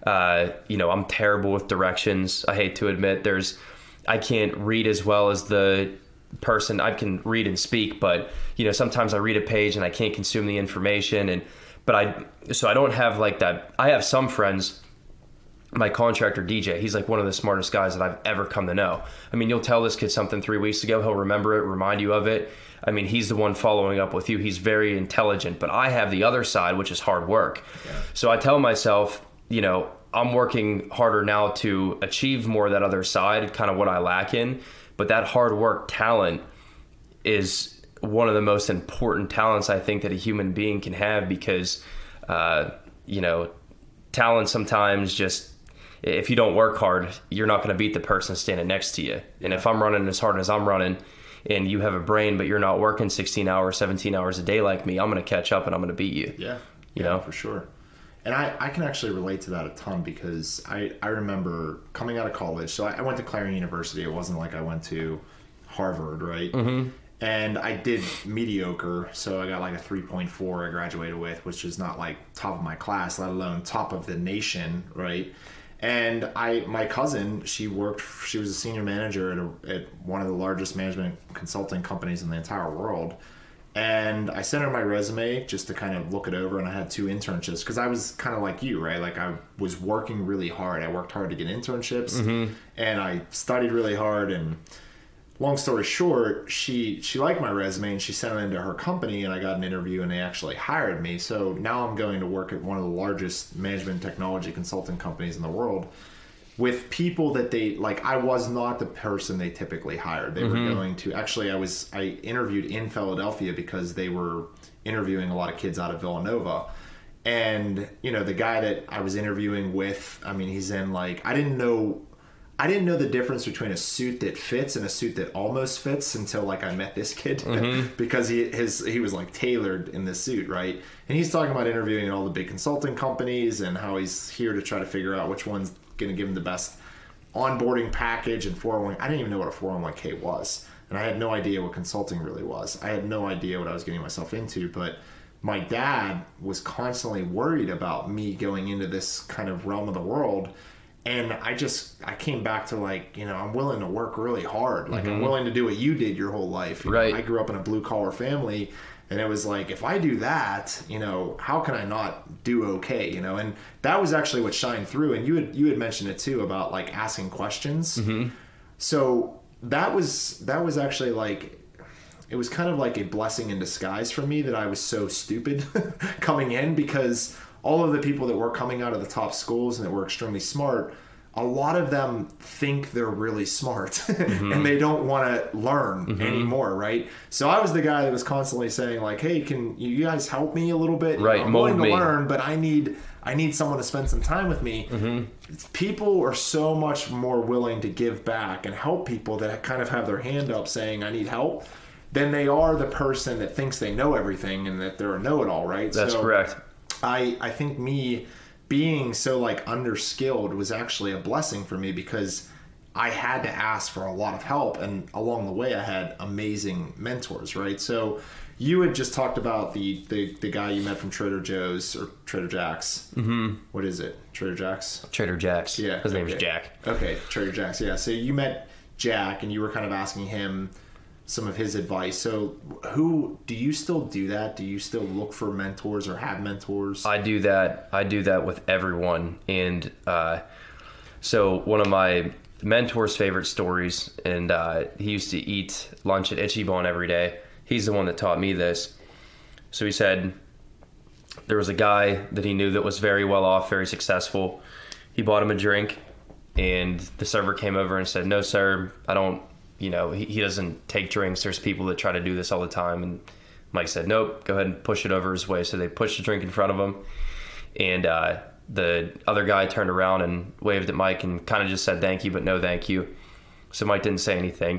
S2: I'm terrible with directions. I hate to admit, I can't read as well as the person. I can read and speak, but sometimes I read a page and I can't consume the information. So I don't have like that. I have some friends. My contractor, DJ, he's like one of the smartest guys that I've ever come to know. I mean, you'll tell this kid something 3 weeks ago, he'll remember it, remind you of it. I mean, he's the one following up with you. He's very intelligent, but I have the other side, which is hard work. Yeah. So I tell myself, I'm working harder now to achieve more of that other side, kind of what I lack in. But that hard work talent is one of the most important talents I think that a human being can have, because, talent sometimes just, if you don't work hard, you're not going to beat the person standing next to you. And if I'm running as hard as I'm running, and you have a brain, but you're not working 16 hours, 17 hours a day like me, I'm going to catch up and I'm going to beat you.
S3: Yeah.
S2: You know?
S3: For sure. And I can actually relate to that a ton, because I remember coming out of college. So I went to Clarion University. It wasn't like I went to Harvard, right? Mm-hmm. And I did mediocre. So I got like a 3.4 I graduated with, which is not like top of my class, let alone top of the nation, right? And my cousin, she was a senior manager at one of the largest management consulting companies in the entire world. And I sent her my resume just to kind of look it over, and I had 2 internships, because I was kind of like you, right? Like I was working really hard. I worked hard to get internships, mm-hmm. and I studied really hard. And long story short, she liked my resume, and she sent it into her company, and I got an interview, and they actually hired me. So now I'm going to work at one of the largest management technology consulting companies in the world, with people that I was not the person they typically hired. They mm-hmm. were going to, actually I interviewed in Philadelphia because they were interviewing a lot of kids out of Villanova. And, the guy that I was interviewing with, I mean, he's in I didn't know the difference between a suit that fits and a suit that almost fits until I met this kid, mm-hmm. because he was tailored in this suit, right? And he's talking about interviewing all the big consulting companies and how he's here to try to figure out which one's going to give him the best onboarding package and 401. I didn't even know what a 401k was, and I had no idea what consulting really was. I had no idea what I was getting myself into, but my dad was constantly worried about me going into this kind of realm of the world. And I came back to like, you know, I'm willing to work really hard. Like I'm willing to do what you did your whole life. You know, I grew up in a blue collar family, and it was like, if I do that, you know, how can I not do okay? You know, and that was actually what shined through. And you had mentioned it too about like asking questions. So that was actually like, it was kind of like a blessing in disguise for me that I was so stupid coming in, because all of the people that were coming out of the top schools and that were extremely smart, a lot of them think they're really smart and they don't want to learn anymore, right? So I was the guy that was constantly saying like, hey, can you guys help me a little bit?
S2: Right,
S3: I'm willing to learn, but I need someone to spend some time with me. People are so much more willing to give back and help people that kind of have their hand up saying, I need help, than they are the person that thinks they know everything and that they're a know-it-all, right?
S2: That's correct.
S3: I think me being so like underskilled was actually a blessing for me, because I had to ask for a lot of help, and along the way I had amazing mentors, right? So you had just talked about the guy you met from Trader Joe's or Trader Jack's. What is it? Trader Jack's?
S2: Trader Jack's.
S3: Yeah.
S2: His name is Jack.
S3: Okay, Trader Jack's. Yeah. So you met Jack and you were kind of asking him some of his advice. So who do you still do that? Do you still look for mentors or have mentors?
S2: I do that with everyone. And so one of my mentor's favorite stories, and he used to eat lunch at Ichiban every day. He's the one that taught me this. So he said there was a guy that he knew that was very well off, very successful. He bought him a drink, and the server came over and said, no, sir, I don't, you know, he doesn't take drinks. There's people that try to do this all the time. And Mike said, nope, go ahead and push it over his way. So they pushed the drink in front of him. And the other guy turned around and waved at Mike and kind of just said thank you, but no thank you. So Mike didn't say anything.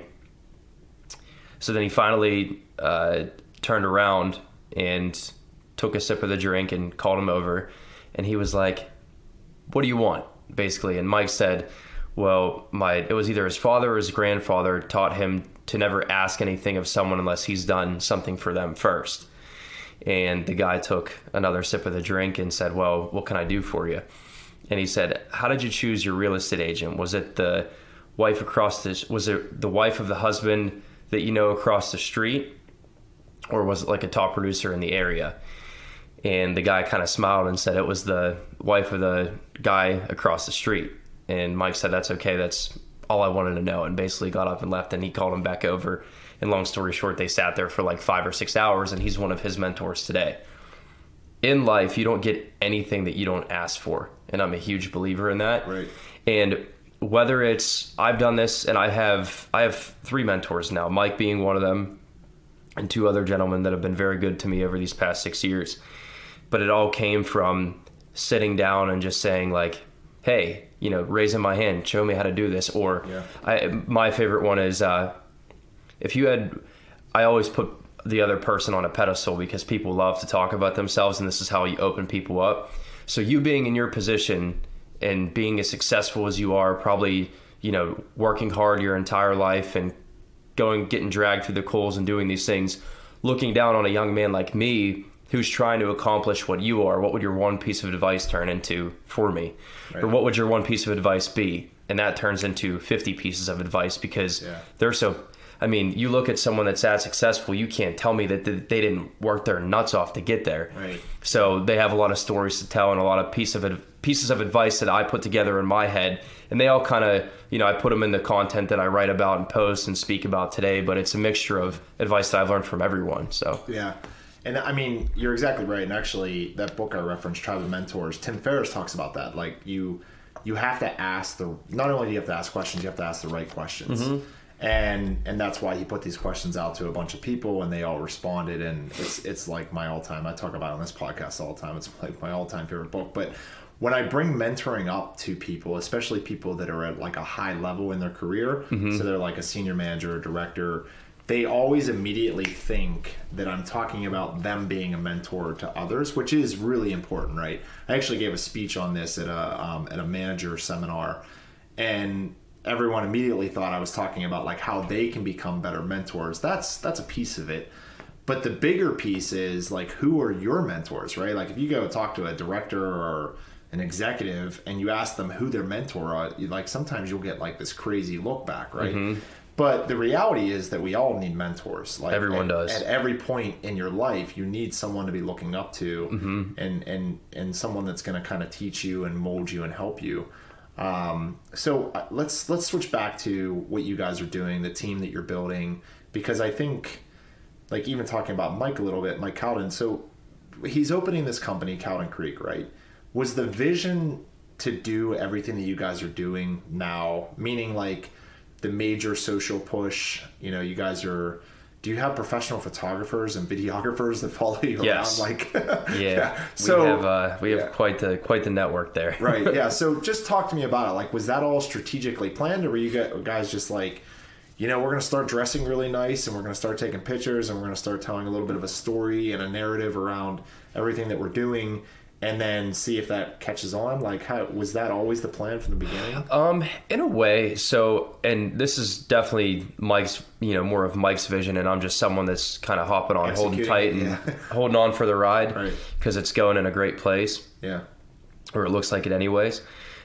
S2: So then he finally turned around and took a sip of the drink and called him over. And he was like, what do you want, basically? And Mike said, well, it was either his father or his grandfather taught him to never ask anything of someone unless he's done something for them first. And the guy took another sip of the drink and said, well, what can I do for you? And he said, how did you choose your real estate agent? Was it the wife was it the wife of the husband that you know across the street? Or was it like a top producer in the area? And the guy kind of smiled and said it was the wife of the guy across the street. And Mike said, that's okay. That's all I wanted to know. And basically got up and left, and he called him back over. And long story short, they sat there for like 5 or 6 hours, and he's one of his mentors today. In life, you don't get anything that you don't ask for. And I'm a huge believer in that.
S3: Right.
S2: And whether I've done this, and I have 3 mentors now, Mike being one of them, and 2 other gentlemen that have been very good to me over these past 6 years. But it all came from sitting down and just saying like, hey, you know, raising my hand, show me how to do this. Or my favorite one is I always put the other person on a pedestal, because people love to talk about themselves, and this is how you open people up. So you being in your position and being as successful as you are, probably, you know, working hard your entire life and getting dragged through the coals and doing these things, looking down on a young man like me who's trying to accomplish what you are, what would your one piece of advice turn into for me? Right. Or what would your one piece of advice be? And that turns into 50 pieces of advice, because they're so, I mean, you look at someone that's that successful, you can't tell me that they didn't work their nuts off to get there.
S3: Right.
S2: So they have a lot of stories to tell and a lot of pieces of advice that I put together in my head. And they all kind of, you know, I put them in the content that I write about and post and speak about today, but it's a mixture of advice that I've learned from everyone. So
S3: yeah. And I mean, you're exactly right. And actually, that book I referenced, Tribe of Mentors, Tim Ferriss talks about that. Like you have to ask not only do you have to ask questions, you have to ask the right questions. And that's why he put these questions out to a bunch of people, and they all responded. And it's like my all-time, I talk about it on this podcast all the time. It's like my all-time favorite book. But when I bring mentoring up to people, especially people that are at like a high level in their career, so they're like a senior manager or director, they always immediately think that I'm talking about them being a mentor to others, which is really important, right? I actually gave a speech on this at a manager seminar, and everyone immediately thought I was talking about like how they can become better mentors. That's a piece of it. But the bigger piece is like, who are your mentors, right? Like if you go talk to a director or an executive and you ask them who their mentor are, like sometimes you'll get like this crazy look back, right? But the reality is that we all need mentors. Like
S2: everyone does.
S3: At every point in your life, you need someone to be looking up to, and someone that's going to kind of teach you and mold you and help you. So let's switch back to what you guys are doing, the team that you're building, because I think, like even talking about Mike a little bit, Mike Cowden. So he's opening this company, Cowden Creek, right? Was the vision to do everything that you guys are doing now, meaning like the major social push, you know, you guys are, do you have professional photographers and videographers that follow you
S2: yes.
S3: around? Like,
S2: yeah.
S3: So
S2: we have quite the network there.
S3: Right. Yeah. So just talk to me about it. Like, was that all strategically planned, or were you guys just like, you know, we're going to start dressing really nice and we're going to start taking pictures and we're going to start telling a little bit of a story and a narrative around everything that we're doing, and then see if that catches on? Like, how was that always the plan from the beginning?
S2: In a way. So, and this is definitely Mike's, you know, more of Mike's vision, and I'm just someone that's kind of hopping on, holding tight and holding on for the ride, because it's going in a great place.
S3: Yeah.
S2: Or it looks like it anyways.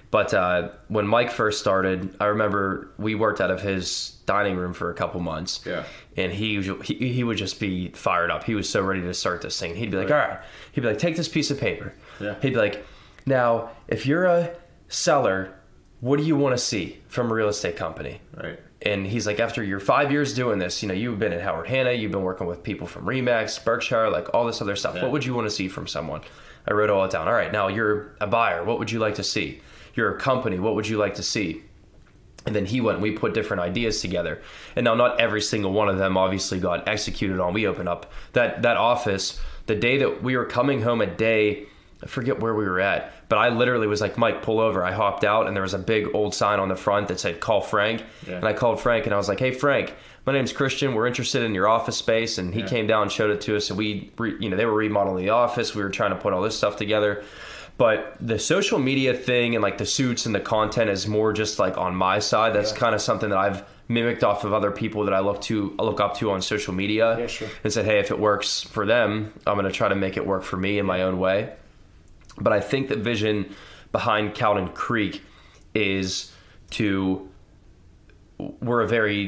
S2: But when Mike first started, I remember we worked out of his dining room for a couple months.
S3: Yeah.
S2: And he would just be fired up. He was so ready to start this thing. He'd be like, all right. He'd be like, take this piece of paper.
S3: Yeah.
S2: He'd be like, now, if you're a seller, what do you want to see from a real estate company?
S3: Right.
S2: And he's like, after your 5 years doing this, you know, you've been at Howard Hanna, you've been working with people from Remax, Berkshire, like all this other stuff.
S3: Yeah.
S2: What would you want to see from someone? I wrote all it down. All right, now you're a buyer. What would you like to see? You're a company. What would you like to see? And then he went and we put different ideas together. And now not every single one of them obviously got executed on. We opened up that office the day that we were coming home I forget where we were at, but I literally was like, Mike, pull over. I hopped out and there was a big old sign on the front that said, call Frank. Yeah. And I called Frank and I was like, hey, Frank, my name's Christian. We're interested in your office space. And he came down and showed it to us. And they were remodeling the office. We were trying to put all this stuff together. But the social media thing and like the suits and the content is more just like on my side. That's kind of something that I've mimicked off of other people that I look up to on social media.
S3: Yeah, sure.
S2: And said, hey, if it works for them, I'm going to try to make it work for me in my own way. But I think the vision behind Cowden Creek is we're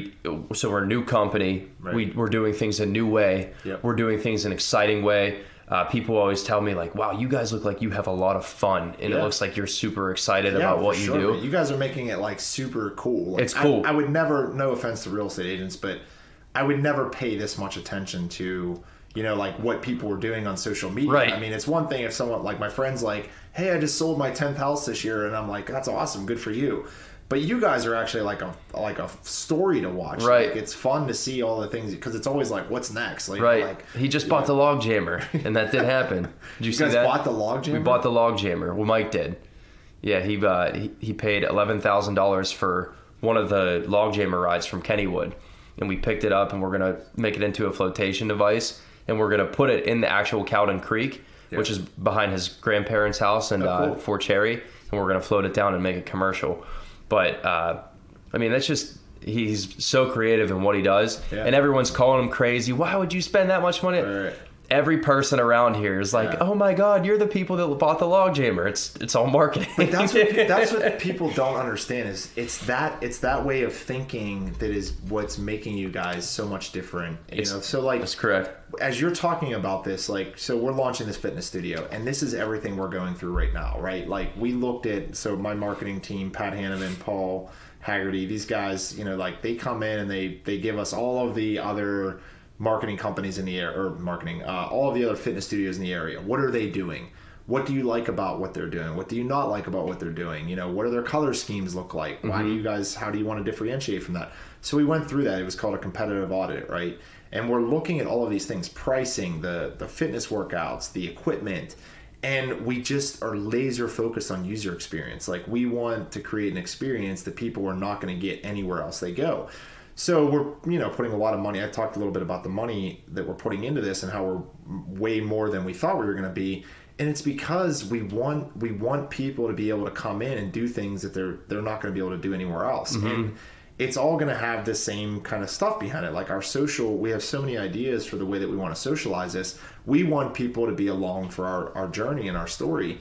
S2: a new company.
S3: Right.
S2: We're doing things a new way.
S3: Yep.
S2: We're doing things in an exciting way. People always tell me like, wow, you guys look like you have a lot of fun, and it looks like you're super excited about what you do.
S3: You guys are making it like super cool. Like,
S2: it's cool.
S3: I would never, no offense to real estate agents, but I would never pay this much attention to, you know, like what people were doing on social media.
S2: Right.
S3: I mean, it's one thing if someone, like my friend's like, hey, I just sold my 10th house this year, and I'm like, that's awesome, good for you. But you guys are actually like a story to watch.
S2: Right.
S3: Like, it's fun to see all the things, because it's always like, what's next? Like,
S2: Right.
S3: Like,
S2: he just bought the log jammer, and that did happen. Did you see
S3: guys
S2: that?
S3: bought the log jammer?
S2: We bought the log jammer. Well, Mike did. Yeah, he paid $11,000 for one of the log jammer rides from Kennywood, and we picked it up, and we're gonna make it into a flotation device, and we're gonna put it in the actual Cowden Creek, which is behind his grandparents' house in
S3: cool.
S2: Fort Cherry, and we're gonna float it down and make it commercial. But I mean, that's just, he's so creative in what he does, and everyone's calling him crazy. Why would you spend that much money?
S3: Right.
S2: Every person around here is like, oh my God, you're the people that bought the log jammer. It's all marketing.
S3: But that's what people don't understand is it's that way of thinking that is what's making you guys so much different. You know, so like
S2: that's correct.
S3: As you're talking about this, like, so we're launching this fitness studio, and this is everything we're going through right now, right? Like, we looked at, so my marketing team, Pat Hanneman, Paul Haggerty, these guys, you know, like they come in and they give us all of the other marketing companies in the area, or all of the other fitness studios in the area. What are they doing? What do you like about what they're doing? What do you not like about what they're doing? You know, what do their color schemes look like? How do you want to differentiate from that? So we went through that. It was called a competitive audit, right? And we're looking at all of these things, pricing, the fitness workouts, the equipment, and we just are laser focused on user experience. Like, we want to create an experience that people are not going to get anywhere else they go. So we're, you know, putting a lot of money. I talked a little bit about the money that we're putting into this and how we're way more than we thought we were going to be. And it's because we want people to be able to come in and do things that they're not going to be able to do anywhere else. And it's all going to have the same kind of stuff behind it. Like our social, we have so many ideas for the way that we want to socialize this. We want people to be along for our journey and our story.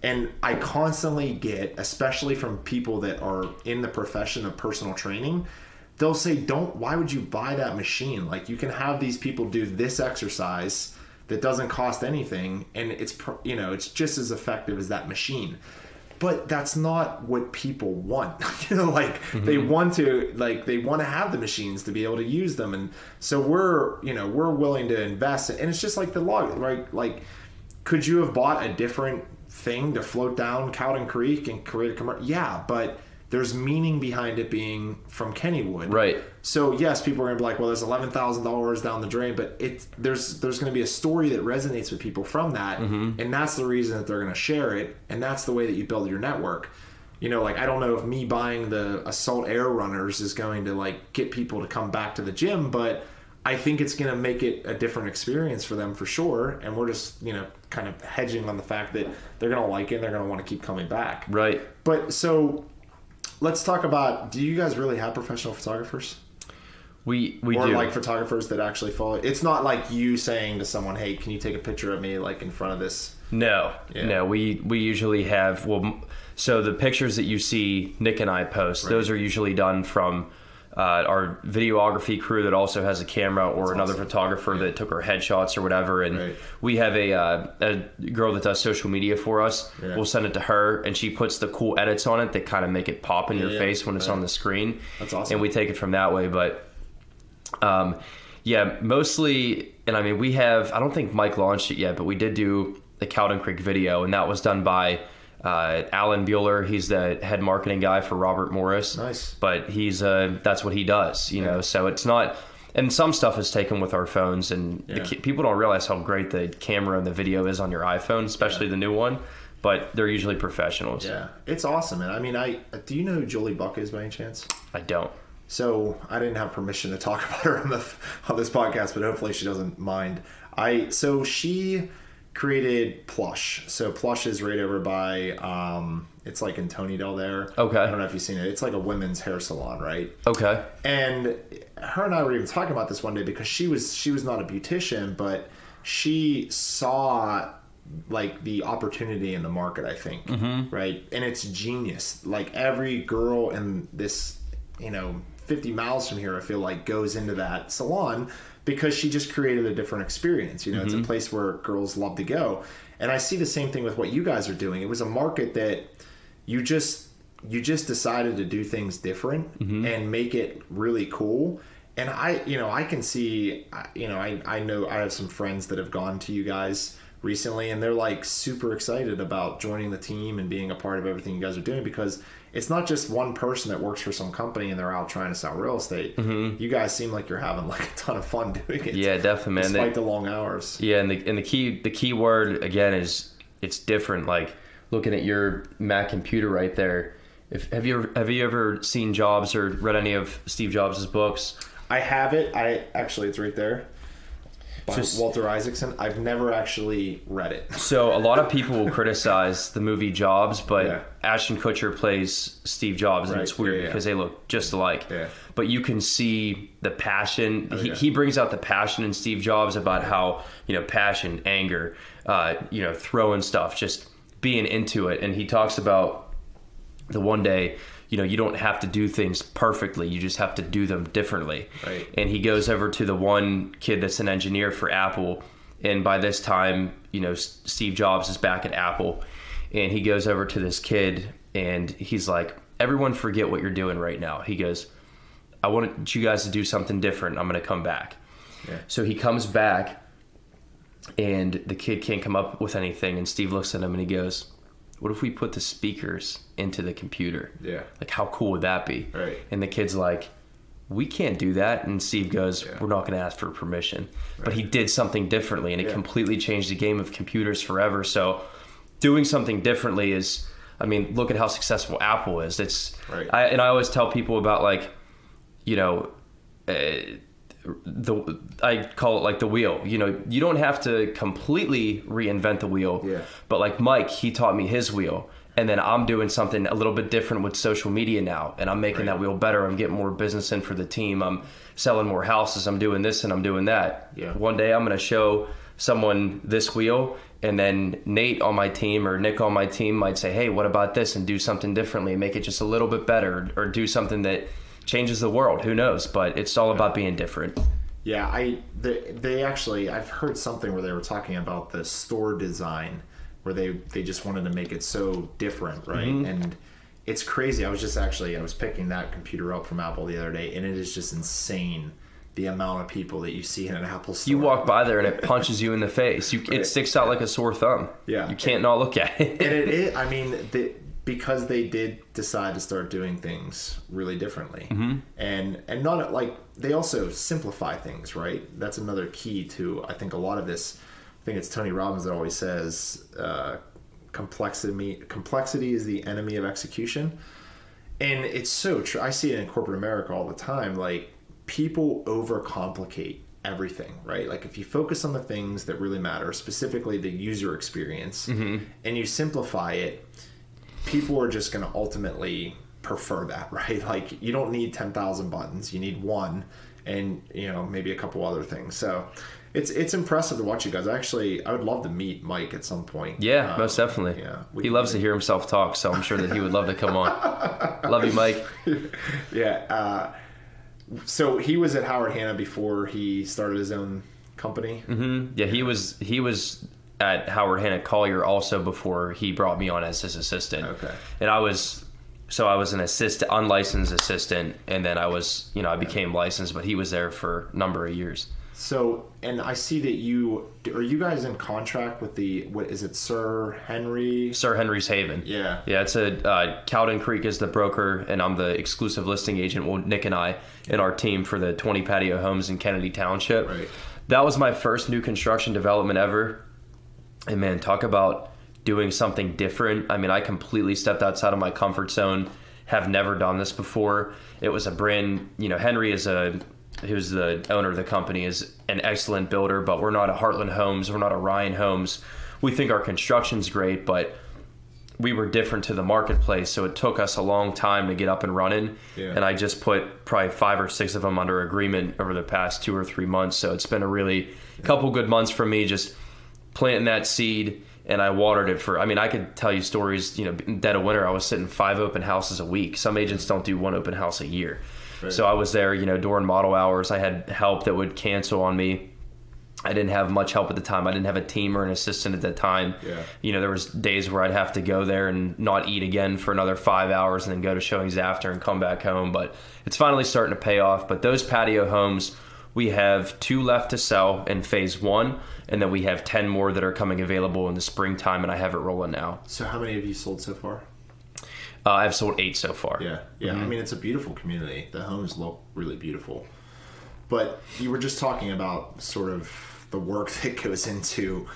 S3: And I constantly get, especially from people that are in the profession of personal training, they'll say, why would you buy that machine? Like, you can have these people do this exercise that doesn't cost anything, and it's just as effective as that machine. But that's not what people want. They want to have the machines to be able to use them. And so we're willing to invest. And it's just like the log, right? Like, could you have bought a different thing to float down Cowden Creek and create a commercial? Yeah, but there's meaning behind it being from Kennywood.
S2: Right.
S3: So yes, people are gonna be like, well, there's $11,000 down the drain, but there's gonna be a story that resonates with people from that, and that's the reason that they're gonna share it, and that's the way that you build your network. I don't know if me buying the Assault Air Runners is going to get people to come back to the gym, but I think it's going to make it a different experience for them for sure. And we're just, kind of hedging on the fact that they're going to like it and they're going to want to keep coming back.
S2: Right.
S3: But so let's talk about, do you guys really have professional photographers?
S2: We
S3: or
S2: do.
S3: Like photographers that actually follow. It's not like you saying to someone, hey, can you take a picture of me in front of this?
S2: No. We usually have, so the pictures that you see Nick and I post, those are usually done from our videography crew that also has a camera, or another photographer that took our headshots or whatever. And we have a girl that does social media for us. We'll send it to her, and she puts the cool edits on it that kind of make it pop in your face when it's on the screen.
S3: That's awesome.
S2: And we take it from that way. But mostly, and I mean, we have, I don't think Mike launched it yet, but we did do the Cowden Creek video, and that was done by Alan Bueller. He's the head marketing guy for Robert Morris.
S3: Nice.
S2: But he's that's what he does, you know. So it's not, and some stuff is taken with our phones, and people don't realize how great the camera and the video is on your iPhone, especially the new one. But they're usually professionals.
S3: Yeah, it's awesome. And I mean, do you know who Julie Buck is by any chance?
S2: I don't.
S3: So I didn't have permission to talk about her on this podcast, but hopefully she doesn't mind. So she created Plush. So Plush is right over by, it's like in Tonydale there.
S2: Okay.
S3: I don't know if you've seen it. It's like a women's hair salon, right?
S2: Okay.
S3: And her and I were even talking about this one day because she was not a beautician, but she saw the opportunity in the market, I think. Right. And it's genius. Like every girl in this, 50 miles from here, I feel like goes into that salon because she just created a different experience. It's a place where girls love to go. And I see the same thing with what you guys are doing. It was a market that you just decided to do things different and make it really cool. And I can see, I know I have some friends that have gone to you guys recently, and they're super excited about joining the team and being a part of everything you guys are doing, because it's not just one person that works for some company and they're out trying to sell real estate. You guys seem like you're having a ton of fun doing it.
S2: Yeah, definitely, man.
S3: Despite the long hours.
S2: Yeah, and the key word again is it's different. Like looking at your Mac computer right there. Have you ever seen Jobs or read any of Steve Jobs' books?
S3: I have it. It's right there. By Walter Isaacson. I've never actually read it.
S2: So a lot of people will criticize the movie Jobs, but Ashton Kutcher plays Steve Jobs, and it's weird because they look just alike. Yeah. But you can see the passion. He brings out the passion in Steve Jobs about how, passion, anger, throwing stuff, just being into it. And he talks about the one day, you don't have to do things perfectly. You just have to do them differently.
S3: Right.
S2: And he goes over to the one kid that's an engineer for Apple. And by this time, Steve Jobs is back at Apple. And he goes over to this kid and he's like, everyone forget what you're doing right now. He goes, I want you guys to do something different. I'm going to come back. Yeah. So he comes back and the kid can't come up with anything. And Steve looks at him and he goes, what if we put the speakers into the computer?
S3: Yeah.
S2: Like, how cool would that be?
S3: Right.
S2: And the kid's like, we can't do that. And Steve goes, we're not going to ask for permission. Right. But he did something differently, and it completely changed the game of computers forever. So doing something differently is, look at how successful Apple is. It's
S3: right.
S2: I always tell people about I call it the wheel. You don't have to completely reinvent the wheel.
S3: Yeah.
S2: But Mike, he taught me his wheel. And then I'm doing something a little bit different with social media now. And I'm making that wheel better. I'm getting more business in for the team. I'm selling more houses. I'm doing this and I'm doing that.
S3: Yeah.
S2: One day I'm going to show someone this wheel, and then Nate on my team or Nick on my team might say, hey, what about this, and do something differently and make it just a little bit better, or do something that changes the world. Who knows? But it's all about being different.
S3: Yeah, they actually, I've heard something where they were talking about the store design, where they just wanted to make it so different, right? And it's crazy. I was picking that computer up from Apple the other day, and it is just insane the amount of people that you see in an Apple store.
S2: You walk by there and it punches you in the face. It sticks out like a sore thumb.
S3: Yeah.
S2: You can't not look at it.
S3: And it is, I mean, because they did decide to start doing things really differently. And not like, they also simplify things, right? That's another key to, I think, a lot of this. I think it's Tony Robbins that always says, complexity is the enemy of execution. And it's so true. I see it in corporate America all the time. Like, people overcomplicate everything, right? Like, if you focus on the things that really matter, specifically the user experience, and you simplify it, people are just going to ultimately prefer that, right? Like, you don't need 10,000 buttons. You need one, and, you know, maybe a couple other things. So it's impressive to watch you guys. Actually, I would love to meet Mike at some point.
S2: Yeah, most definitely.
S3: Yeah,
S2: he loves to hear himself talk, so I'm sure that he would love to come on. Love you, Mike.
S3: Yeah. So he was at Howard Hanna before he started his own company.
S2: Yeah, he was at Howard Hanna Collier also before he brought me on as his assistant.
S3: Okay.
S2: And I was an unlicensed assistant, and then I became licensed, but he was there for a number of years.
S3: So, and I see that are you guys in contract with what is it, Sir Henry's Haven? Yeah.
S2: Yeah, it's Cowden Creek is the broker, and I'm the exclusive listing agent. Well, Nick and I and our team for the 20 patio homes in Kennedy Township.
S3: Right.
S2: That was my first new construction development ever. And man, talk about doing something different. I mean, I completely stepped outside of my comfort zone, have never done this before. It was a brand, Henry who's the owner of the company, is an excellent builder, but we're not a Heartland Homes, we're not a Ryan Homes. We think our construction's great, but we were different to the marketplace, so it took us a long time to get up and running.
S3: Yeah.
S2: And I just put probably 5 or 6 of them under agreement over the past 2 or 3 months. So it's been a couple good months for me just planting that seed, and I watered it I could tell you stories, dead of winter, I was sitting 5 open houses a week. Some agents don't do 1 open house a year. Right. So I was there, during model hours. I had help that would cancel on me. I didn't have much help at the time. I didn't have a team or an assistant at that time.
S3: Yeah.
S2: There was days where I'd have to go there and not eat again for another 5 hours and then go to showings after and come back home. But it's finally starting to pay off. But those patio homes, we have 2 left to sell in phase 1, and then we have 10 more that are coming available in the springtime, and I have it rolling now.
S3: So how many have you sold so far?
S2: I've sold 8 so far.
S3: Yeah. Mm-hmm. I mean, it's a beautiful community. The homes look really beautiful. But you were just talking about sort of the work that goes into,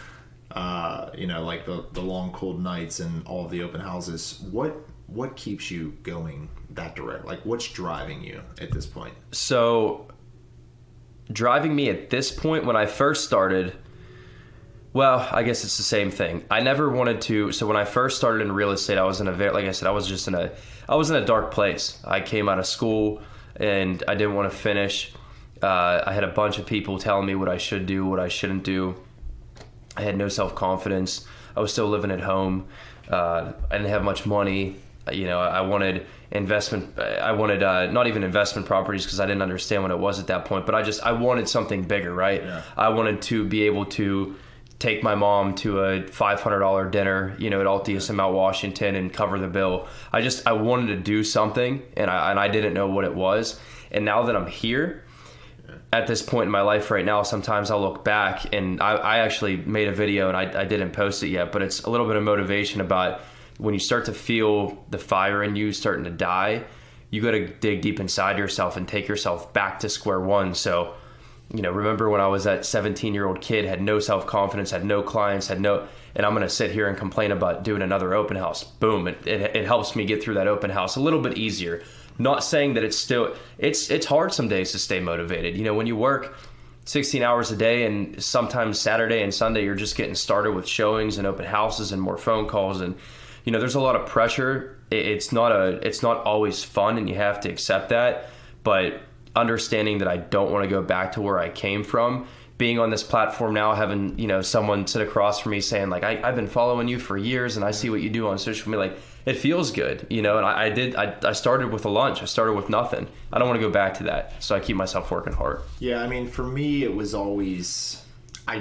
S3: like the long, cold nights and all of the open houses. What keeps you going that direct? Like, what's driving you at this point?
S2: So, driving me at this point, when I first started, well, I guess it's the same thing. I never wanted to. So when I first started in real estate, I was in I was in a dark place. I came out of school and I didn't want to finish. I had a bunch of people telling me what I should do, what I shouldn't do. I had no self-confidence. I was still living at home. I didn't have much money. I wanted investment. I wanted not even investment properties because I didn't understand what it was at that point. But I wanted something bigger, right?
S3: Yeah.
S2: I wanted to be able to take my mom to a $500 dinner, at Altius in Mount Washington and cover the bill. I wanted to do something, and I didn't know what it was. And now that I'm here, at this point in my life right now, sometimes I'll look back, and I actually made a video, and I didn't post it yet, but it's a little bit of motivation about when you start to feel the fire in you starting to die, you got to dig deep inside yourself and take yourself back to square one. So, remember when I was that 17-year-old kid, had no self-confidence, had no clients, and I'm going to sit here and complain about doing another open house. Boom. It helps me get through that open house a little bit easier. Not saying that it's hard some days to stay motivated. When you work 16 hours a day and sometimes Saturday and Sunday, you're just getting started with showings and open houses and more phone calls. And, there's a lot of pressure. It's not always fun, and you have to accept that. But understanding that I don't want to go back to where I came from being on this platform now, having, someone sit across from me saying like, I've been following you for years and I see what you do on social media, like it feels good, and I started with a lunch. I started with nothing. I don't want to go back to that. So I keep myself working hard.
S3: Yeah. I mean, for me, it was always, I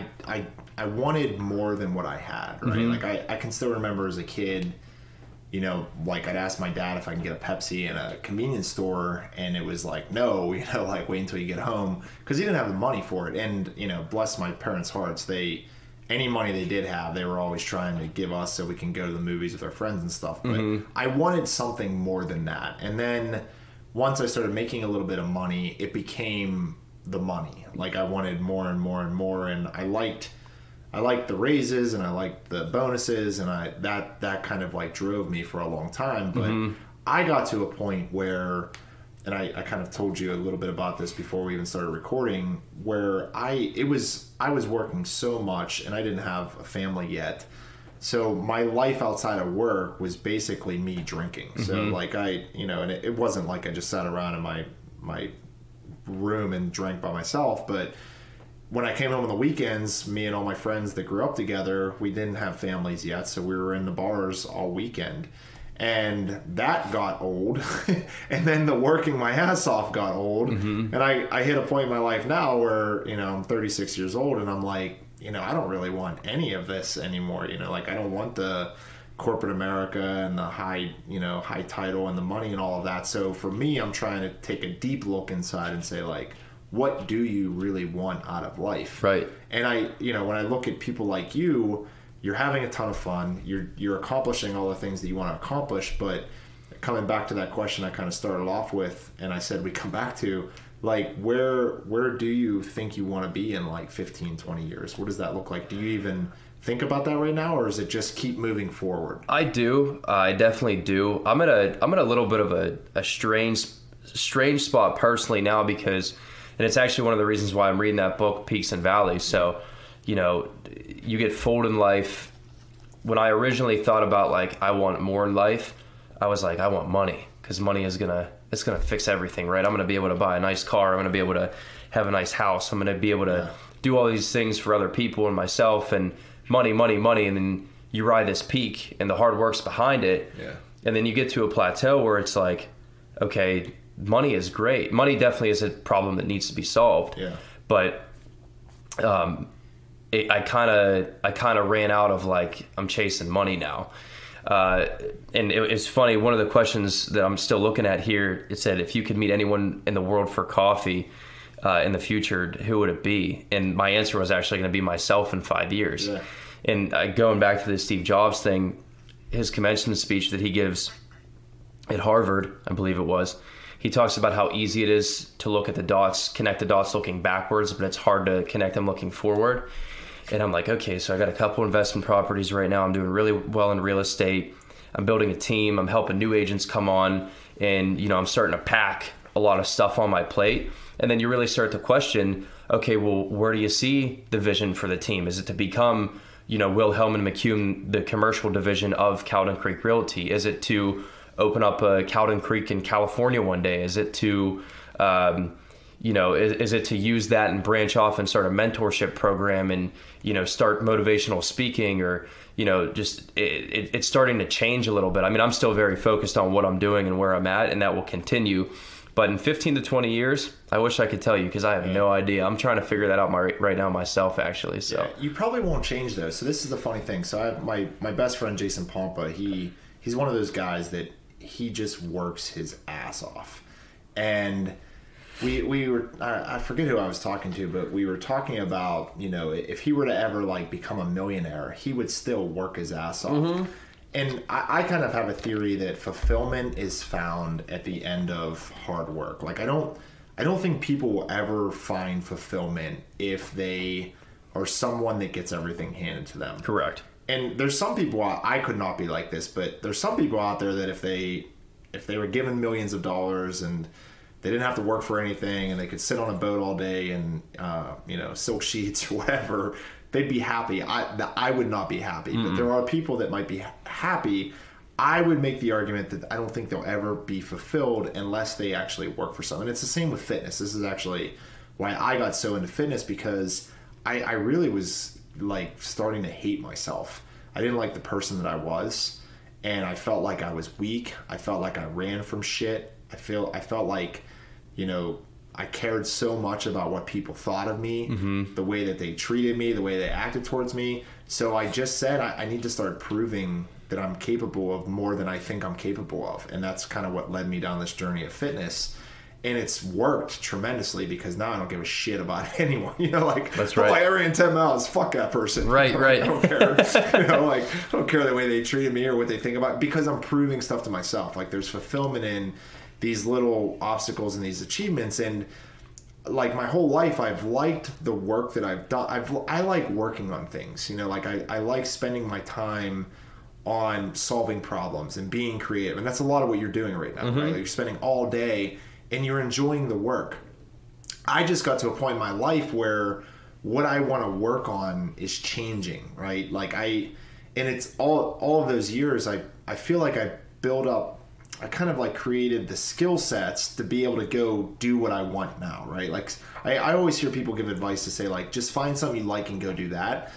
S3: wanted more than what I had, right?
S2: Mm-hmm.
S3: Like I can still remember as a kid, like I'd ask my dad if I can get a Pepsi in a convenience store, and it was like, no, like wait until you get home, because he didn't have the money for it. And, bless my parents' hearts, any money they did have, they were always trying to give us so we can go to the movies with our friends and stuff. But I wanted something more than that. And then once I started making a little bit of money, it became the money. Like I wanted more and more and more, and I liked the raises and I liked the bonuses, and that kind of like drove me for a long time. But I got to a point where, and I kind of told you a little bit about this before we even started recording, where I was working so much and I didn't have a family yet. So my life outside of work was basically me drinking. So like and it wasn't like I just sat around in my room and drank by myself, but when I came home on the weekends, me and all my friends that grew up together, we didn't have families yet, so we were in the bars all weekend. And that got old. And then the working my ass off got old. And I hit a point in my life now where, I'm 36 years old, and I'm like, I don't really want any of this anymore. Like I don't want the corporate America and the high title and the money and all of that. So for me, I'm trying to take a deep look inside and say, like, what do you really want out of life?
S2: Right.
S3: And when I look at people like you, you're having a ton of fun. You're accomplishing all the things that you want to accomplish. But coming back to that question I kind of started off with, and I said we come back to, like, where do you think you want to be in like 15, 20 years? What does that look like? Do you even think about that right now, or is it just keep moving forward?
S2: I do. I definitely do. I'm at a little bit of a strange spot personally now, because, and it's actually one of the reasons why I'm reading that book, Peaks and Valleys. So, you get fooled in life. When I originally thought about like, I want more in life, I was like, I want money, because money is it's gonna fix everything, right? I'm gonna be able to buy a nice car. I'm gonna be able to have a nice house. I'm gonna be able to do all these things for other people and myself, and money. And then you ride this peak and the hard work's behind it. Yeah. And then you get to a plateau where it's like, okay, money is great. Money definitely is a problem that needs to be solved. Yeah. But I kind of ran out of like, I'm chasing money now. And it's funny, one of the questions that I'm still looking at here, it said, if you could meet anyone in the world for coffee in the future, who would it be? And my answer was actually going to be myself in 5 years. Yeah. And going back to the Steve Jobs thing, his commencement speech that he gives at Harvard, I believe it was, he talks about how easy it is to look at the dots, connect the dots looking backwards, but it's hard to connect them looking forward. And I'm like, okay, so I got a couple investment properties right now. I'm doing really well in real estate. I'm building a team. I'm helping new agents come on, and I'm starting to pack a lot of stuff on my plate. And then you really start to question, okay, well, where do you see the vision for the team? Is it to become, Will Hellman McCune, the commercial division of Cowden Creek Realty? Is it to open up a Cowden Creek in California one day? Is it to is it to use that and branch off and start a mentorship program and, start motivational speaking, or, just it's starting to change a little bit. I mean, I'm still very focused on what I'm doing and where I'm at, and that will continue. But in 15 to 20 years, I wish I could tell you, because I have no idea. I'm trying to figure that out right now myself, actually. So
S3: yeah, you probably won't change those. So this is the funny thing. So I have my best friend, Jason Pompa, he's one of those guys that he just works his ass off. And we were, I forget who I was talking to, but we were talking about, if he were to ever like become a millionaire, he would still work his ass off. Mm-hmm. And I kind of have a theory that fulfillment is found at the end of hard work. Like I don't think people will ever find fulfillment if they are someone that gets everything handed to them.
S2: Correct.
S3: And there's some people, I could not be like this, but there's some people out there that if they were given millions of dollars and they didn't have to work for anything and they could sit on a boat all day and silk sheets or whatever, they'd be happy. I would not be happy. Mm-hmm. But there are people that might be happy. I would make the argument that I don't think they'll ever be fulfilled unless they actually work for something. And it's the same with fitness. This is actually why I got so into fitness, because I really was like starting to hate myself. I didn't like the person that I was, and I felt like I was weak. I felt like I ran from shit. I felt like, you know, I cared so much about what people thought of me, the way that they treated me, the way they acted towards me. So I just said, I need to start proving that I'm capable of more than I think I'm capable of. And that's kind of what led me down this journey of fitness. And it's worked tremendously because now I don't give a shit about anyone. You know, like,
S2: that's right.
S3: Oh, I ran 10 miles. Fuck that person.
S2: Right, right.
S3: I don't care. You know, like, I don't care the way they treated me or what they think about, because I'm proving stuff to myself. Like, there's fulfillment in these little obstacles and these achievements. And like my whole life, I've liked the work that I've done. I like working on things, you know, like I like spending my time on solving problems and being creative. And that's a lot of what you're doing right now, right? Like you're spending all day and you're enjoying the work. I just got to a point in my life where what I want to work on is changing, right? Like and it's all of those years, I feel like I built up, I kind of like created the skill sets to be able to go do what I want now, right? Like I always hear people give advice to say like, just find something you like and go do that.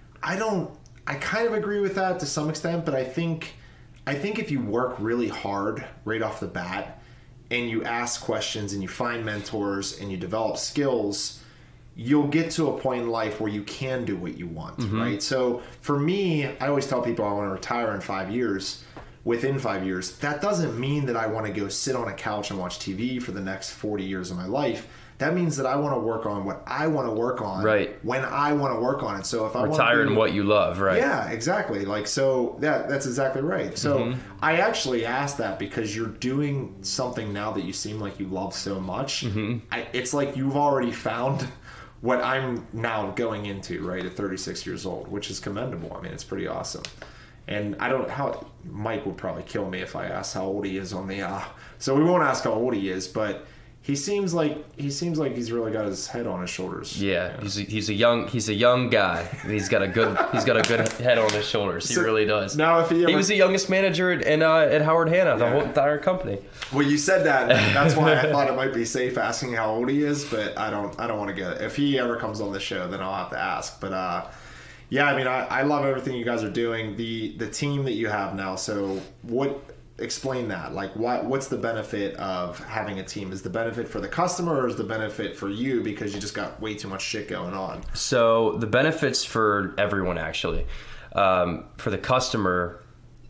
S3: I kind of agree with that to some extent, but I think if you work really hard right off the bat and you ask questions and you find mentors and you develop skills, you'll get to a point in life where you can do what you want, right? So for me, I always tell people I want to retire in 5 years. Within 5 years, that doesn't mean that I want to go sit on a couch and watch TV for the next 40 years of my life. That means that I want to work on what I want to work on,
S2: right,
S3: when I want to work on it. So if I
S2: retire in what you love, right?
S3: Yeah, exactly. Like, so that's exactly right. So I actually asked that because you're doing something now that you seem like you love so much. It's like you've already found what I'm now going into, right, at 36 years old, which is commendable. I mean, it's pretty awesome. And I don't how Mike would probably kill me if I asked how old he is on the so we won't ask how old he is, but he seems like he's really got his head on his shoulders.
S2: Yeah. He's a young guy. He's got a good head on his shoulders. He really does.
S3: Now if he
S2: was the youngest manager at Howard Hanna, the whole entire company.
S3: Well, you said that. That's why I thought it might be safe asking how old he is, but I don't want to get it. If he ever comes on the show, then I'll have to ask. But yeah, I mean, I love everything you guys are doing. The team that you have now. So explain that. Like, what's the benefit of having a team? Is the benefit for the customer or is the benefit for you because you just got way too much shit going on?
S2: So the benefits for everyone, actually. For the customer,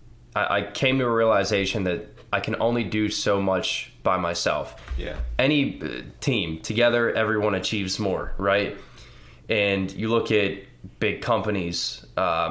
S2: I came to a realization that I can only do so much by myself.
S3: Yeah.
S2: Any team, together, everyone achieves more, right? And you look at big companies,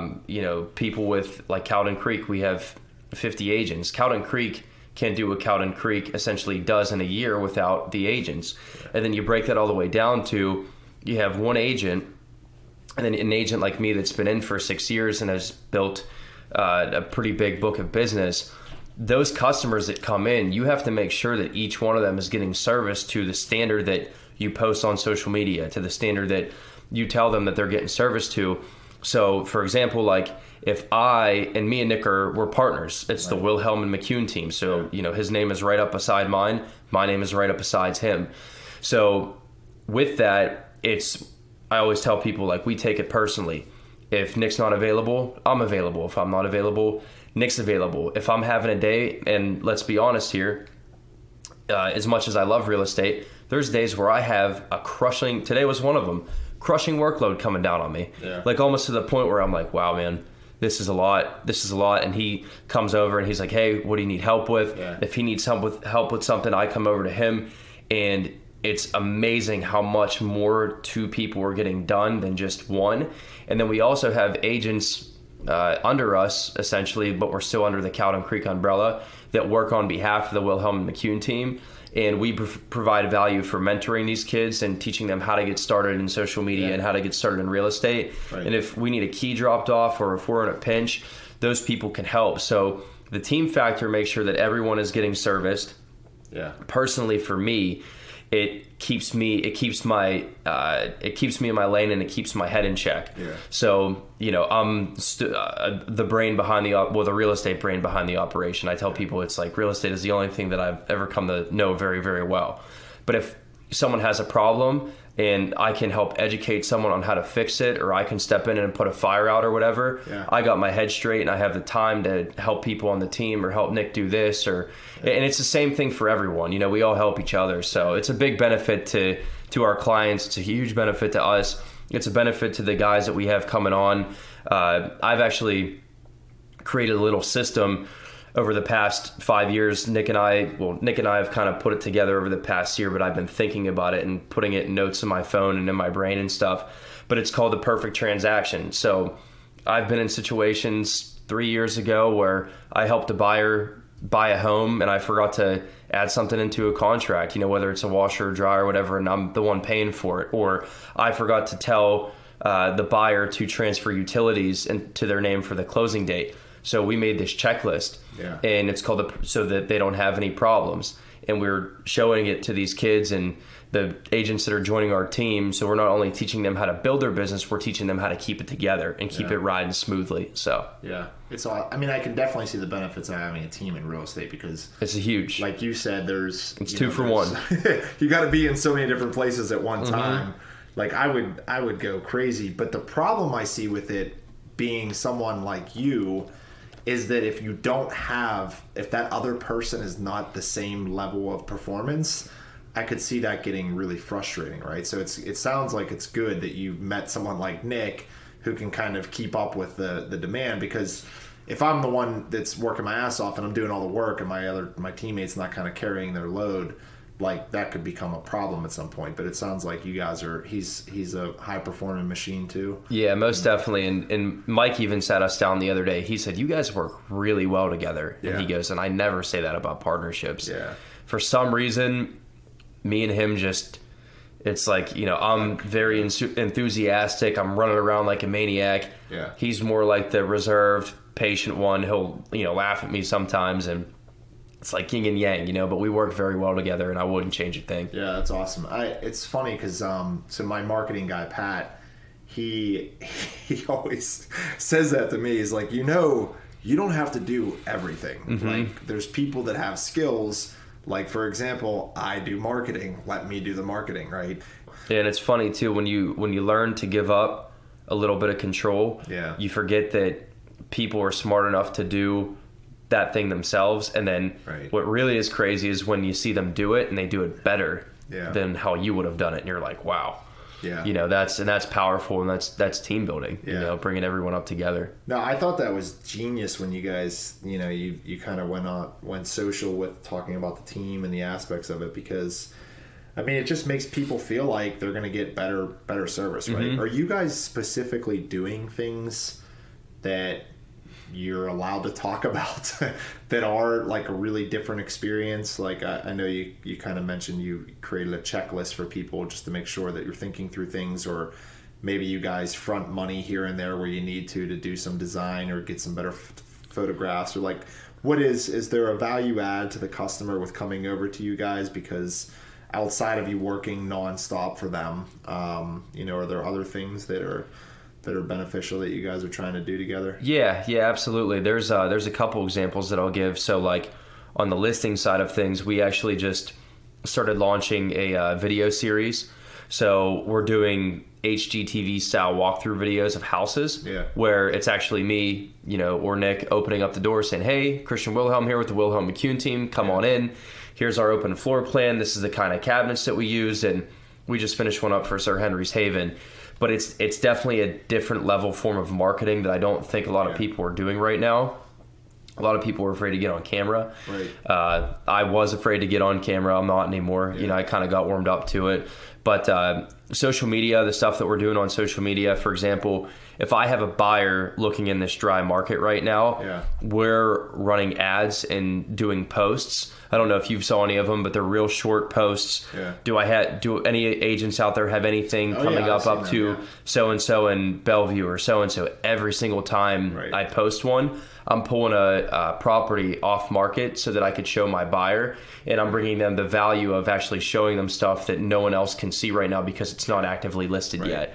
S2: people with like Cowden Creek, we have 50 agents. Cowden Creek can't do what Cowden Creek essentially does in a year without the agents. Yeah. And then you break that all the way down to you have one agent and then an agent like me that's been in for 6 years and has built a pretty big book of business. Those customers that come in, you have to make sure that each one of them is getting service to the standard that you post on social media, to the standard that you tell them that they're getting service to. So, for example, like if me and Nick we're partners, it's the Wilhelm and McCune team. So, his name is right up beside mine. My name is right up beside him. So with that, I always tell people, like, we take it personally. If Nick's not available, I'm available. If I'm not available, Nick's available. If I'm having a day, and let's be honest here, as much as I love real estate, there's days where I have today was one of them, crushing workload coming down on me. Yeah. Like almost to the point where I'm like, wow, man, this is a lot. And he comes over and he's like, hey, what do you need help with? Yeah. If he needs help with something, I come over to him. And it's amazing how much more two people are getting done than just one. And then we also have agents under us, essentially, but we're still under the Cowden Creek umbrella, that work on behalf of the Wilhelm and McCune team. And we provide value for mentoring these kids and teaching them how to get started in social media and how to get started in real estate. Right. And if we need a key dropped off or if we're in a pinch, those people can help. So the team factor makes sure that everyone is getting serviced. Yeah. Personally, for me, it keeps me in my lane and it keeps my head in check. Yeah. So, I'm the brain behind the real estate brain behind the operation. I tell people it's like real estate is the only thing that I've ever come to know very, very well. But if someone has a problem, and I can help educate someone on how to fix it, or I can step in and put a fire out or whatever.
S3: Yeah.
S2: I got my head straight and I have the time to help people on the team or help Nick do this, and it's the same thing for everyone. We all help each other. So it's a big benefit to our clients. It's a huge benefit to us. It's a benefit to the guys that we have coming on. I've actually created a little system over the past 5 years. Nick and I have kind of put it together over the past year, but I've been thinking about it and putting it in notes in my phone and in my brain and stuff. But it's called the perfect transaction. So I've been in situations 3 years ago where I helped a buyer buy a home and I forgot to add something into a contract, whether it's a washer or dryer or whatever, and I'm the one paying for it. Or I forgot to tell the buyer to transfer utilities into their name for the closing date. So we made this checklist, and it's called so that they don't have any problems. And we're showing it to these kids and the agents that are joining our team. So we're not only teaching them how to build their business, we're teaching them how to keep it together and keep it riding smoothly. So
S3: it's all. I mean, I can definitely see the benefits of having a team in real estate because
S2: it's a huge.
S3: Like you said, it's
S2: 2 for 1.
S3: You got to be in so many different places at one time. Like I would go crazy. But the problem I see with it being someone like you is that if that other person is not the same level of performance, I could see that getting really frustrating, right? So it sounds like it's good that you met someone like Nick who can kind of keep up with the demand, because if I'm the one that's working my ass off and I'm doing all the work and my teammates not kind of carrying their load, like that could become a problem at some point. But it sounds like you guys he's a high performing machine too.
S2: Yeah, most definitely. And Mike even sat us down the other day. He said, you guys work really well together.
S3: Yeah.
S2: And he goes, and I never say that about partnerships.
S3: Yeah.
S2: For some reason, me and him it's like, I'm very enthusiastic. I'm running around like a maniac.
S3: Yeah.
S2: He's more like the reserved, patient one. He'll, laugh at me sometimes, and it's like yin and yang, but we work very well together, and I wouldn't change a thing.
S3: Yeah, that's awesome. It's funny because so my marketing guy, Pat, he always says that to me. He's like, you don't have to do everything. Like there's people that have skills. Like, for example, I do marketing. Let me do the marketing, right?
S2: Yeah, and it's funny too when you learn to give up a little bit of control.
S3: Yeah.
S2: You forget that people are smart enough to do that thing themselves, and then what really is crazy is when you see them do it and they do it better than how you would have done it, and you're like, wow.
S3: Yeah.
S2: That's powerful, and that's team building.
S3: Yeah.
S2: Bringing everyone up together.
S3: No, I thought that was genius when you guys, you kind of went social with talking about the team and the aspects of it, because I mean, it just makes people feel like they're going to get better service, right? Are you guys specifically doing things that you're allowed to talk about that are like a really different experience? Like I know you kind of mentioned you created a checklist for people just to make sure that you're thinking through things, or maybe you guys front money here and there where you need to do some design or get some better photographs, or like is there a value add to the customer with coming over to you guys? Because outside of you working nonstop for them, are there other things that are beneficial that you guys are trying to do together?
S2: Yeah, absolutely. There's a couple examples that I'll give. So like on the listing side of things, we actually just started launching a video series. So we're doing HGTV style walkthrough videos of houses where it's actually me, or Nick opening up the door saying, hey, Christian Wilhelm here with the Wilhelm McCune team. Come on in. Here's our open floor plan. This is the kind of cabinets that we use. And we just finished one up for Sir Henry's Haven. But it's definitely a different level form of marketing that I don't think a lot of people are doing right now. A lot of people are afraid to get on camera.
S3: Right.
S2: I was afraid to get on camera. I'm not anymore.
S3: Yeah.
S2: I kind of got warmed up to it. But social media, the stuff that we're doing on social media, for example, if I have a buyer looking in this dry market right now, we're running ads and doing posts. I don't know if you saw any of them, but they're real short posts.
S3: Yeah.
S2: Do any agents out there have anything coming up to so-and-so in Bellevue or so-and-so? Every single time I post one, I'm pulling a property off market so that I could show my buyer, and I'm bringing them the value of actually showing them stuff that no one else can see right now because it's not actively listed yet.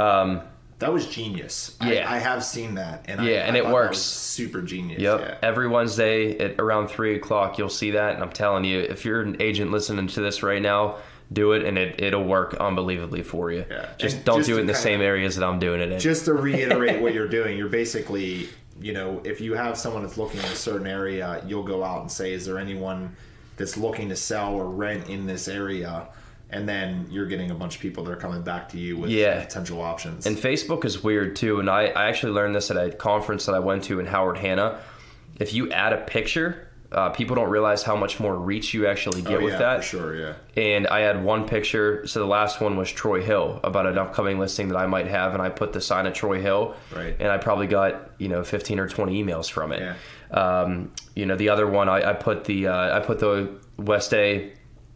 S3: That was genius.
S2: Yeah.
S3: I have seen that. And I
S2: it
S3: thought
S2: works.
S3: That was super genius.
S2: Yep.
S3: Yeah.
S2: Every Wednesday at around 3 o'clock, you'll see that. And I'm telling you, if you're an agent listening to this right now, do it, and it'll work unbelievably for you.
S3: Yeah.
S2: Just
S3: And
S2: don't
S3: just
S2: do it
S3: to
S2: in the
S3: kind
S2: same
S3: of-
S2: areas that I'm doing it in.
S3: Just to reiterate what you're doing, you're basically, you know, if you have someone that's looking in a certain area, you'll go out and say, is there anyone that's looking to sell or rent in this area? And then you're getting a bunch of people that are coming back to you with potential options.
S2: And Facebook is weird too. And I actually learned this at a conference that I went to in Howard Hanna. If you add a picture, people don't realize how much more reach you actually get with that.
S3: For sure, yeah.
S2: And I had one picture. So the last one was Troy Hill, about an upcoming listing that I might have. And I put the sign of Troy Hill.
S3: Right.
S2: And I probably got, 15 or 20 emails from it.
S3: Yeah.
S2: The other one, I put the West A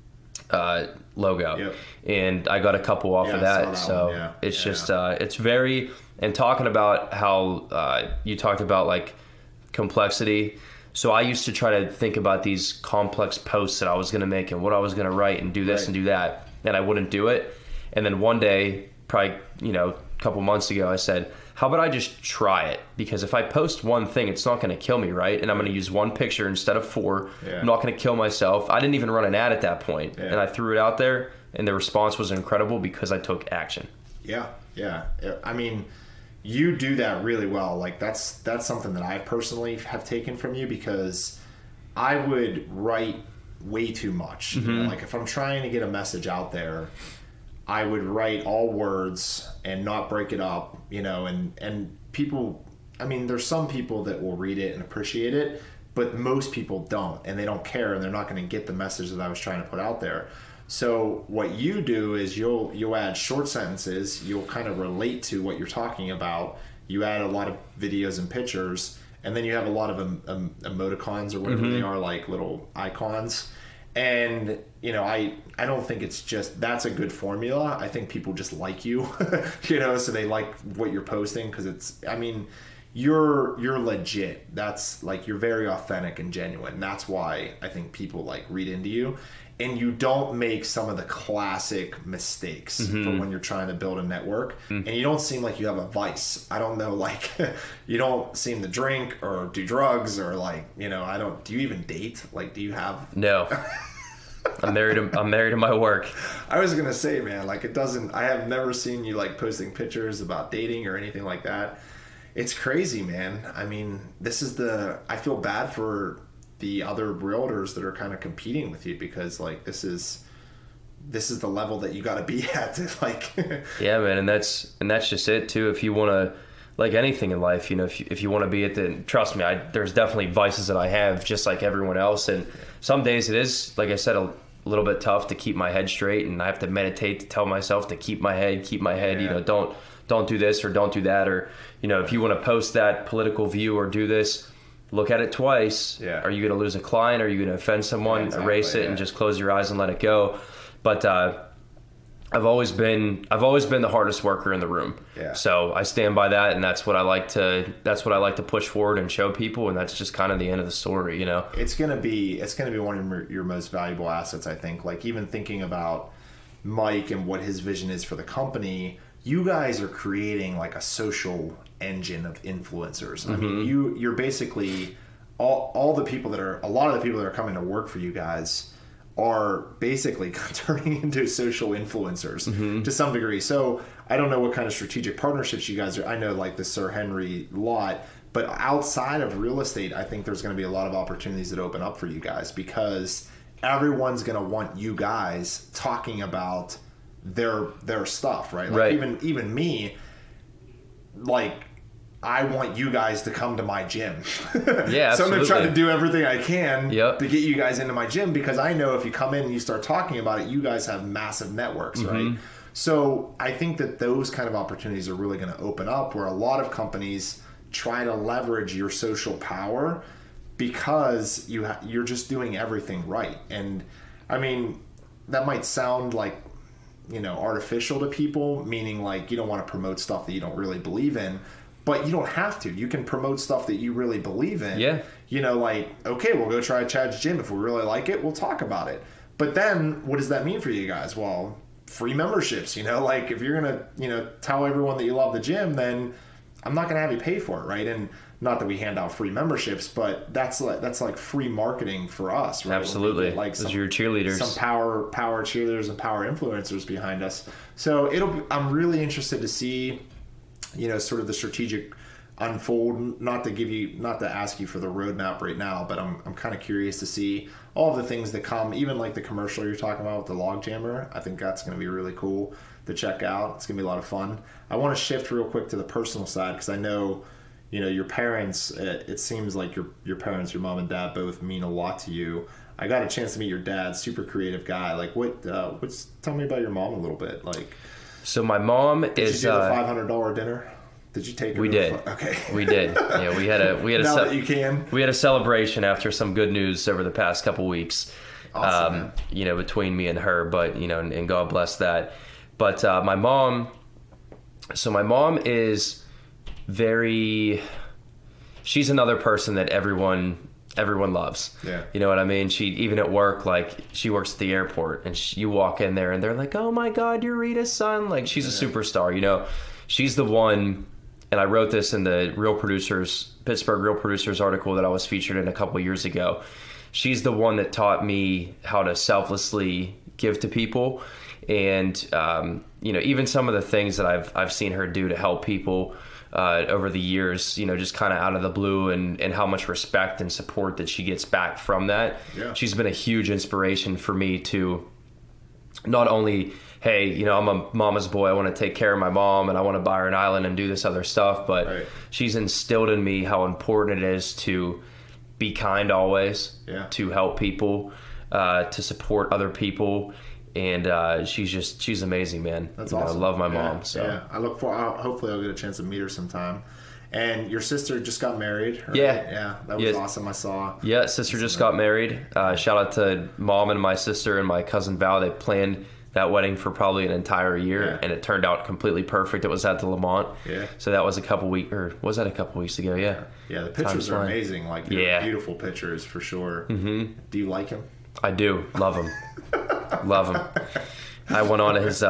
S2: logo.
S3: Yep.
S2: And I got a couple off of that.
S3: I saw that
S2: So
S3: one, yeah.
S2: it's just, it's very, and talking about how you talked about like complexity. So I used to try to think about these complex posts that I was going to make and what I was going to write and do this and do that. And I wouldn't do it. And then one day, probably, a couple months ago, I said, how about I just try it? Because if I post one thing, it's not going to kill me, right? And I'm going to use one picture instead of 4.
S3: Yeah.
S2: I'm not going to kill myself. I didn't even run an ad at that point.
S3: Yeah.
S2: And I threw it out there, and the response was incredible because I took action.
S3: Yeah. I mean, you do that really well. Like that's something that I personally have taken from you, because I would write way too much. You know, like if I'm trying to get a message out there, I would write all words and not break it up, and people, I mean, there's some people that will read it and appreciate it, but most people don't, and they don't care, and they're not going to get the message that I was trying to put out there. So what you do is you'll add short sentences, you'll kind of relate to what you're talking about, you add a lot of videos and pictures, and then you have a lot of emoticons or whatever they are, like little icons. And I don't think it's just that's a good formula. I think people just like you, so they like what you're posting, because you're legit. That's like, you're very authentic and genuine. That's why I think people like read into you. And you don't make some of the classic mistakes for when you're trying to build a network. And you don't seem like you have a vice. I don't know, like, you don't seem to drink or do drugs or do you even date? Like, do you have...
S2: No. I'm married to my work.
S3: I was going to say, man, like I have never seen you like posting pictures about dating or anything like that. It's crazy, man. I mean, I feel bad for the other realtors that are kind of competing with you, because like this is the level that you got to be at to like
S2: Yeah, man, and that's just it too. If you want to, like anything in life, if you want to be at the, trust me, there's definitely vices that I have just like everyone else, and some days it is, like I said, a little bit tough to keep my head straight, and I have to meditate to tell myself to keep my head,
S3: Yeah.
S2: Don't do this or don't do that, or if you want to post that political view or do this, look at it twice.
S3: Yeah.
S2: Are you going to lose a client? Are you going to offend someone?
S3: Exactly,
S2: Erase it and just close your eyes and let it go. But I've always been the hardest worker in the room.
S3: Yeah.
S2: So I stand by that, and that's what I like to push forward and show people, and that's just kind of the end of the story,
S3: It's gonna be one of your most valuable assets, I think. Like, even thinking about Mike and what his vision is for the company, you guys are creating like a social engine of influencers. I mean, you're basically a lot of the people that are coming to work for you guys are basically turning into social influencers to some degree. So I don't know what kind of strategic partnerships you guys are. I know like the Sir Henry lot, but outside of real estate, I think there's going to be a lot of opportunities that open up for you guys, because everyone's going to want you guys talking about their stuff, right? Like
S2: Right.
S3: even me, like, I want you guys to come to my gym.
S2: Yeah,
S3: So I'm going to try
S2: absolutely.
S3: to do everything I can
S2: Yep.
S3: to get you guys into my gym, because I know if you come in and you start talking about it, you guys have massive networks, right? So I think that those kind of opportunities are really going to open up, where a lot of companies try to leverage your social power because you're just doing everything right. And I mean, that might sound like, artificial to people, meaning like you don't want to promote stuff that you don't really believe in, but you don't have to. You can promote stuff that you really believe in.
S2: Yeah.
S3: Like, okay, we'll go try Chad's gym. If we really like it, we'll talk about it. But then what does that mean for you guys? Well, free memberships, like if you're going to, tell everyone that you love the gym, then I'm not going to have you pay for it, right? And not that we hand out free memberships, but that's like free marketing for us, right?
S2: Absolutely.
S3: Like
S2: those are your cheerleaders.
S3: Some power cheerleaders and power influencers behind us. So I'm really interested to see, sort of the strategic unfold, not to ask you for the roadmap right now, but I'm kind of curious to see all of the things that come, even like the commercial you're talking about with the log jammer. I think that's going to be really cool to check out. It's going to be a lot of fun. I want to shift real quick to the personal side, because I know, your parents, it seems like your parents, your mom and dad, both mean a lot to you. I got a chance to meet your dad, super creative guy. Like tell me about your mom a little bit. Like,
S2: so my mom
S3: did
S2: is
S3: you do the $500 dinner? Did you take her?
S2: We did.
S3: Okay.
S2: We did. Yeah, we had a
S3: now that you can.
S2: We had a celebration after some good news over the past couple weeks.
S3: Awesome,
S2: between me and her, but and God bless that. But my mom is she's another person that everyone loves.
S3: Yeah.
S2: You know what I mean? She, even at work, like she works at the airport, and you walk in there and they're like, "Oh my God, you're Rita's son." Like, she's a superstar, She's the one, and I wrote this in the Pittsburgh Real Producers article that I was featured in a couple of years ago. She's the one that taught me how to selflessly give to people. And, even some of the things that I've seen her do to help people over the years, just kind of out of the blue, and how much respect and support that she gets back from that.
S3: Yeah.
S2: She's been a huge inspiration for me to not only, hey, I'm a mama's boy, I want to take care of my mom and I want to buy her an island and do this other stuff, but
S3: right.
S2: She's instilled in me how important it is to be kind always, to help people, to support other people. And she's amazing, man.
S3: That's awesome.
S2: I love my mom. So
S3: I look for. Hopefully, I'll get a chance to meet her sometime. And your sister just got married. Right?
S2: Yeah,
S3: that was awesome. I saw.
S2: Yeah, sister just got married. Shout out to mom and my sister and my cousin Val. They planned that wedding for probably an entire year, and it turned out completely perfect. It was at the Lamont.
S3: Yeah.
S2: So that was a couple weeks ago? Yeah.
S3: Yeah, the pictures are amazing. Like, beautiful pictures for sure.
S2: Mm-hmm.
S3: Do you like him?
S2: I do. Love him. Love him. I went on his,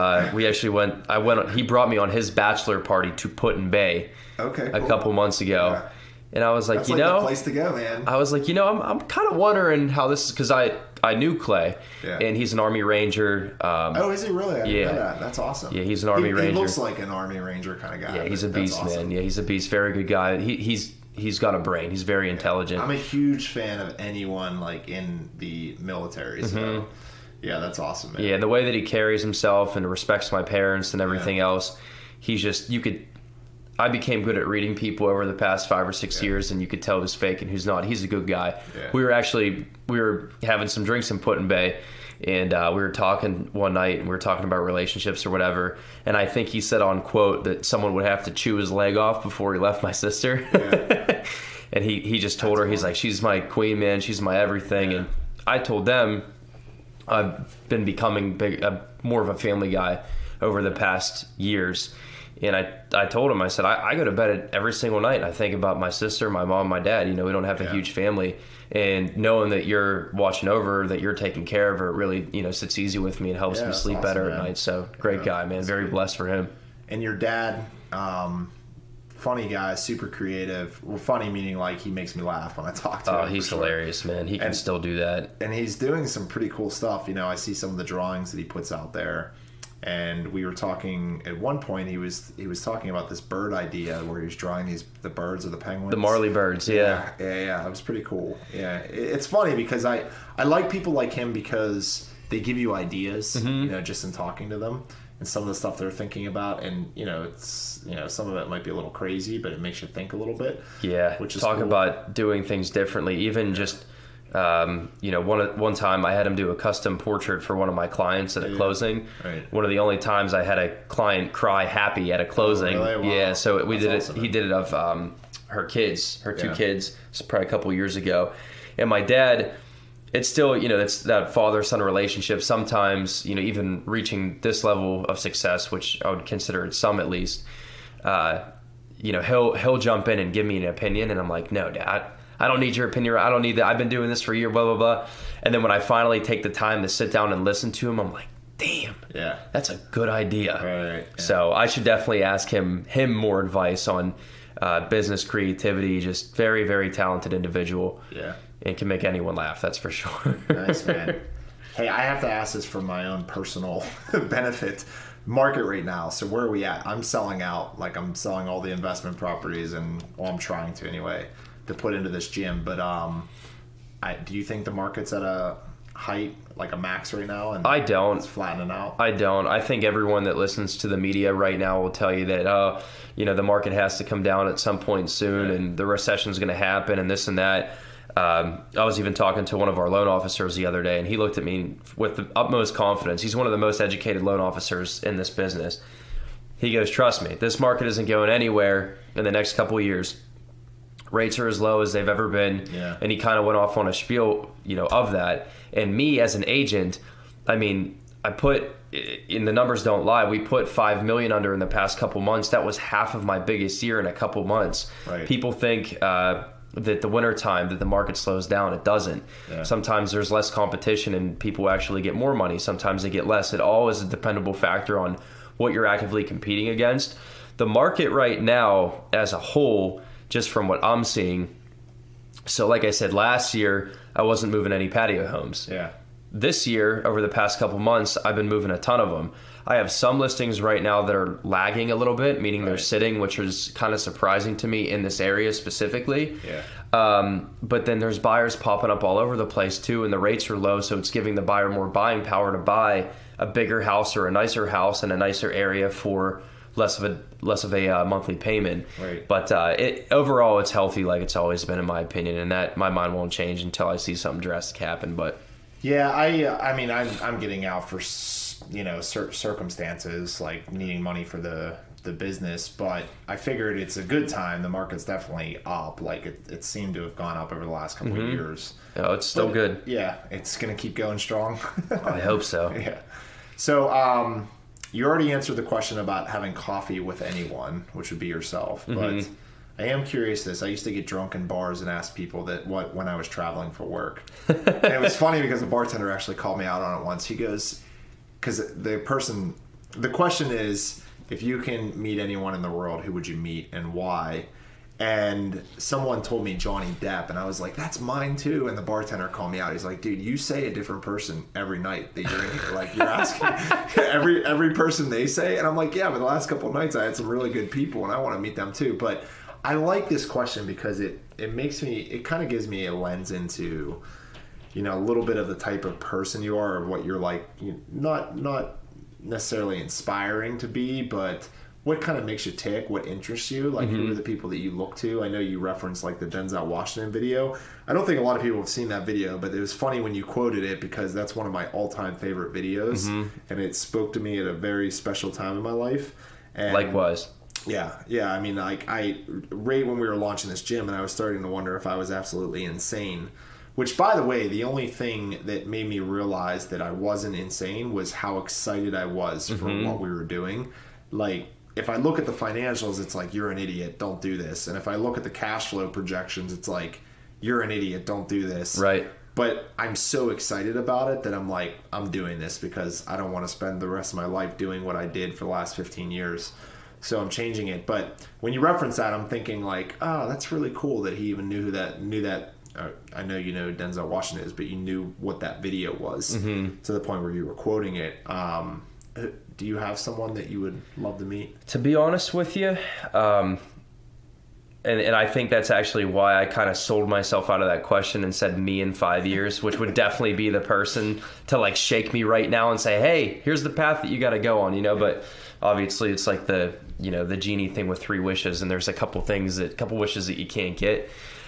S2: he brought me on his bachelor party to Put-in-Bay
S3: a
S2: couple months ago. Yeah. And I was like,
S3: that's the place to go, man.
S2: I was like, I'm kind of wondering how this is, because I knew Clay, and he's an Army Ranger.
S3: Is he really? I didn't know that. That's awesome.
S2: Yeah, he's an Army Ranger.
S3: He looks like an Army Ranger kind of guy.
S2: Yeah, he's a beast, awesome. Man. Yeah, he's a beast. Very good guy. He's got a brain. He's very intelligent.
S3: I'm a huge fan of anyone like in the military. So,
S2: mm-hmm.
S3: Yeah, that's awesome, man.
S2: Yeah, the way that he carries himself and respects my parents and everything else, he's just, I became good at reading people over the past 5 or 6 years, and you could tell who's fake and who's not. He's a good guy. Yeah. We were having some drinks in Put-in-Bay, and we were talking one night, and we were talking about relationships or whatever, and I think he said on quote that someone would have to chew his leg off before he left my sister. Yeah. And he just told her, he's like, she's my queen, man, she's my everything. And I told them I've been becoming more of a family guy over the past years. And I told him, I said, I go to bed every single night and I think about my sister, my mom, my dad. We don't have a huge family. And knowing that you're watching over, that you're taking care of her, it really, sits easy with me and helps me sleep better at night. So great guy, man. Very blessed for him.
S3: And your dad, funny guy, super creative. Well, funny meaning like he makes me laugh when I talk to him.
S2: Oh, he's hilarious, man. He can still do that.
S3: And he's doing some pretty cool stuff. I see some of the drawings that he puts out there. And we were talking at one point. He was talking about this bird idea where he was drawing the birds or the penguins,
S2: the Marley birds. Yeah.
S3: It was pretty cool. Yeah, it's funny because I like people like him because they give you ideas,
S2: mm-hmm.
S3: Just in talking to them and some of the stuff they're thinking about, and it's some of it might be a little crazy, but it makes you think a little bit.
S2: Yeah,
S3: which is
S2: talk
S3: cool.
S2: about doing things differently, even just. One time I had him do a custom portrait for one of my clients at a closing.
S3: Right.
S2: One of the only times I had a client cry happy at a closing.
S3: Oh, really? Wow.
S2: Yeah, so we
S3: That's
S2: did
S3: awesome.
S2: it. He did it of her kids, her two kids. It's probably a couple years ago. And my dad, it's still, it's that father-son relationship. Sometimes, even reaching this level of success, which I would consider it some at least. He'll jump in and give me an opinion, and I'm like, no, Dad. I don't need your opinion. I don't need that. I've been doing this for a year, blah, blah, blah. And then when I finally take the time to sit down and listen to him, I'm like, damn, that's a good idea.
S3: Right. Yeah.
S2: So I should definitely ask him more advice on business creativity, just very, very talented individual.
S3: Yeah.
S2: And can make anyone laugh, that's for sure.
S3: Nice, man. Hey, I have to ask this for my own personal benefit. Market right now, so where are we at? I'm selling out. Like, I'm selling all the investment properties, and I'm trying to anyway, to put into this gym. But do you think the market's at a height, like a max right now? And
S2: I don't.
S3: It's flattening out?
S2: I don't. I think everyone that listens to the media right now will tell you that, the market has to come down at some point soon, and the recession's going to happen, and this and that. I was even talking to one of our loan officers the other day, and he looked at me with the utmost confidence. He's one of the most educated loan officers in this business. He goes, trust me, this market isn't going anywhere in the next couple of years. Rates are as low as they've ever been.
S3: Yeah.
S2: And he kind of went off on a spiel, of that. And me as an agent, I put, in the numbers don't lie, we put $5 million under in the past couple months. That was half of my biggest year in a couple months.
S3: Right.
S2: People think that the winter time that the market slows down. It doesn't.
S3: Yeah.
S2: Sometimes there's less competition and people actually get more money. Sometimes they get less. It all is a dependable factor on what you're actively competing against. The market right now as a whole, just from what I'm seeing, so like I said, last year I wasn't moving any patio homes.
S3: Yeah.
S2: This year, over the past couple months, I've been moving a ton of them. I have some listings right now that are lagging a little bit, meaning they're sitting, which is kind of surprising to me in this area specifically.
S3: Yeah.
S2: But then there's buyers popping up all over the place too, and the rates are low, so it's giving the buyer more buying power to buy a bigger house or a nicer house in a nicer area for less of a monthly payment.
S3: Right.
S2: But overall, it's healthy, like it's always been, in my opinion, and that my mind won't change until I see something drastic happen. But
S3: yeah, I'm getting out for circumstances, like needing money for the business, but I figured it's a good time. The market's definitely up. Like it seemed to have gone up over the last couple of years.
S2: Oh, it's still good.
S3: Yeah, it's gonna keep going strong.
S2: I hope so.
S3: Yeah. So you already answered the question about having coffee with anyone, which would be yourself, but I am curious this. I used to get drunk in bars and ask people when I was traveling for work. And it was funny because the bartender actually called me out on it once. He goes, because the question is, if you can meet anyone in the world, who would you meet and why? And someone told me Johnny Depp, and I was like, that's mine too. And the bartender called me out. He's like, dude, you say a different person every night that you're in here. Like, you're asking every person they say. And I'm like, yeah, but the last couple of nights I had some really good people and I want to meet them too. But I like this question because it kind of gives me a lens into, a little bit of the type of person you are, or what you're like, not necessarily inspiring to be, but what kind of makes you tick, what interests you, like who are the people that you look to. I know you referenced like the Denzel Washington video. I don't think a lot of people have seen that video, but it was funny when you quoted it because that's one of my all-time favorite videos, and it spoke to me at a very special time in my life. And
S2: likewise.
S3: Yeah. I mean, like right when we were launching this gym, and I was starting to wonder if I was absolutely insane. Which, by the way, the only thing that made me realize that I wasn't insane was how excited I was for what we were doing. Like, if I look at the financials, it's like, you're an idiot, don't do this. And if I look at the cash flow projections, it's like, you're an idiot, don't do this.
S2: Right.
S3: But I'm so excited about it that I'm like, I'm doing this because I don't want to spend the rest of my life doing what I did for the last 15 years. So I'm changing it. But when you reference that, I'm thinking like, oh, that's really cool that he even knew that. I know you know who Denzel Washington is, but you knew what that video was to the point where you were quoting it. Do you have someone that you would love to meet?
S2: To be honest with you, and I think that's actually why I kind of sold myself out of that question and said me in 5 years, which would definitely be the person to like shake me right now and say, hey, here's the path that you got to go on, But obviously it's like the genie thing with 3 wishes, and there's a couple wishes that you can't get.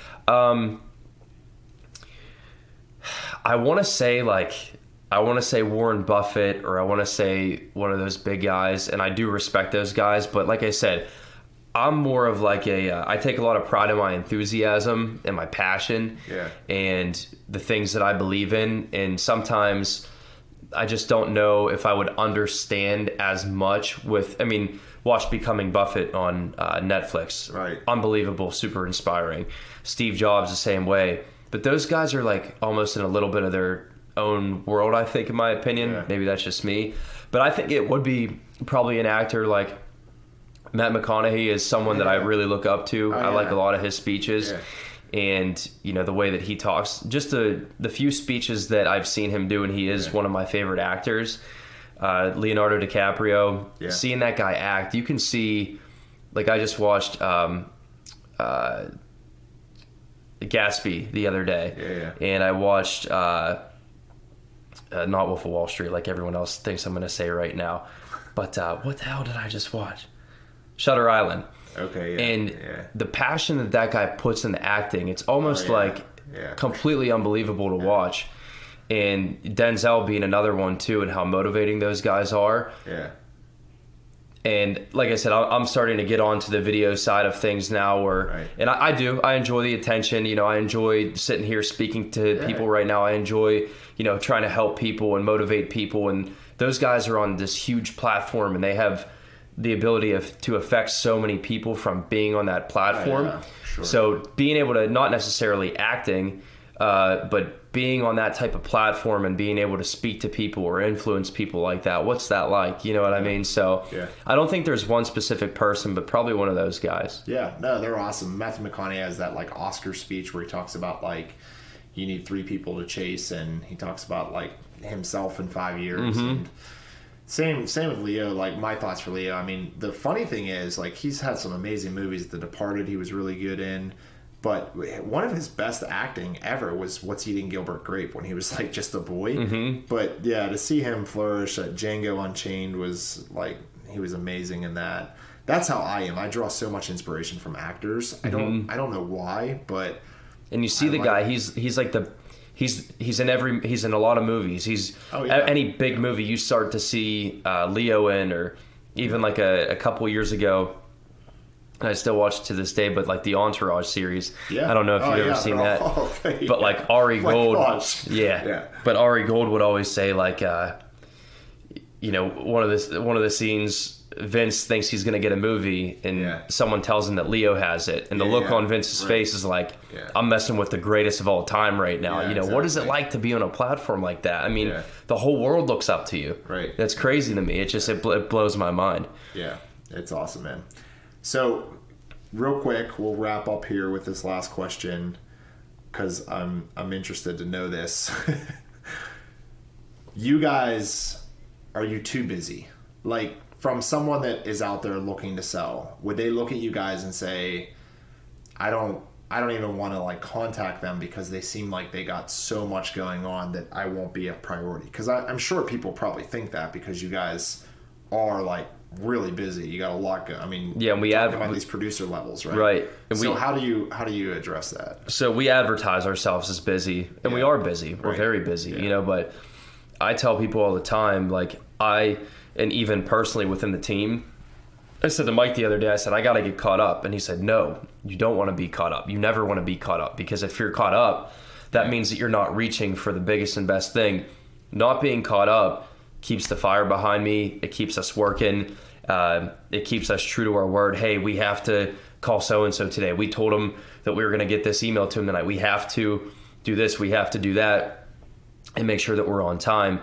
S2: I want to say Warren Buffett, or I want to say one of those big guys, and I do respect those guys, but like I said, I'm more of like I take a lot of pride in my enthusiasm and my passion and the things that I believe in, and sometimes I just don't know if I would understand as much watch Becoming Buffett on Netflix.
S3: Right.
S2: Unbelievable, super inspiring. Steve Jobs the same way. But those guys are like almost in a little bit of their own world, I think, in my opinion.
S3: Yeah.
S2: Maybe that's just me. But I think it would be probably an actor like Matt McConaughey is someone that I really look up to. I like a lot of his speeches.
S3: Yeah.
S2: And, you know, the way that he talks, just the few speeches that I've seen him do, and he is one of my favorite actors. Leonardo DiCaprio, seeing that guy act, you can see, like I just watched Gatsby the other day. And I watched not Wolf of Wall Street, like everyone else thinks I'm going to say right now. But what the hell did I just watch? Shutter Island.
S3: Okay,
S2: and the passion that that guy puts into acting, it's almost completely unbelievable to watch. And Denzel being another one too, and how motivating those guys are.
S3: Yeah.
S2: And like I said, I'm starting to get onto the video side of things now, and I enjoy the attention. You know, I enjoy sitting here speaking to people right now. I enjoy, you know, trying to help people and motivate people. And those guys are on this huge platform, and they have the ability to affect so many people from being on that platform.
S3: Sure.
S2: So being able to, not necessarily acting, but being on that type of platform and being able to speak to people or influence people like that, what's that like? You know what I mean? So I don't think there's one specific person, but probably one of those guys.
S3: Yeah, no, they're awesome. Matthew McConaughey has that like Oscar speech where he talks about like you need 3 people to chase, and he talks about like himself in 5 years. And same with Leo. Like my thoughts for Leo. I mean, the funny thing is like he's had some amazing movies. The Departed, he was really good in. But one of his best acting ever was What's Eating Gilbert Grape, when he was like just a boy. But yeah, to see him flourish at Django Unchained was like, he was amazing in that. That's how I am. I draw so much inspiration from actors. I don't know why, but
S2: and you see the guy. He's like he's in a lot of movies. He's any big movie you start to see Leo in, or even like a couple years ago. I still watch it to this day, but like the Entourage series. Yeah. I don't know if you've ever seen that. But like Ari Gold. But Ari Gold would always say like, you know, one of the scenes, Vince thinks he's going to get a movie, and someone tells him that Leo has it, and the look on Vince's face is like, I'm messing with the greatest of all time right now. You know, what is it like to be on a platform like that? I mean, the whole world looks up to you.
S3: Right.
S2: That's crazy to me. It just it blows my mind.
S3: Yeah, it's awesome, man. So, real quick, we'll wrap up here with this last question, because I'm interested to know this. You guys, are you too busy? Like, from someone that is out there looking to sell, would they look at you guys and say, I don't even want to like contact them because they seem like they got so much going on that I won't be a priority? Because I'm sure people probably think that, because you guys are like really busy. You got a lot going. I mean,
S2: and we have
S3: about these producer levels, right?
S2: Right. And
S3: so how do you address that?
S2: So we advertise ourselves as busy, and we are busy. We're very busy, you know, but I tell people all the time, like and even personally within the team, I said to Mike the other day, I said, I got to get caught up. And he said, no, you don't want to be caught up. You never want to be caught up, because if you're caught up, that means that you're not reaching for the biggest and best thing. Not being caught up keeps the fire behind me. It keeps us working. It keeps us true to our word. Hey, we have to call so-and-so today. We told him that we were going to get this email to him tonight. We have to do this. We have to do that, and make sure that we're on time.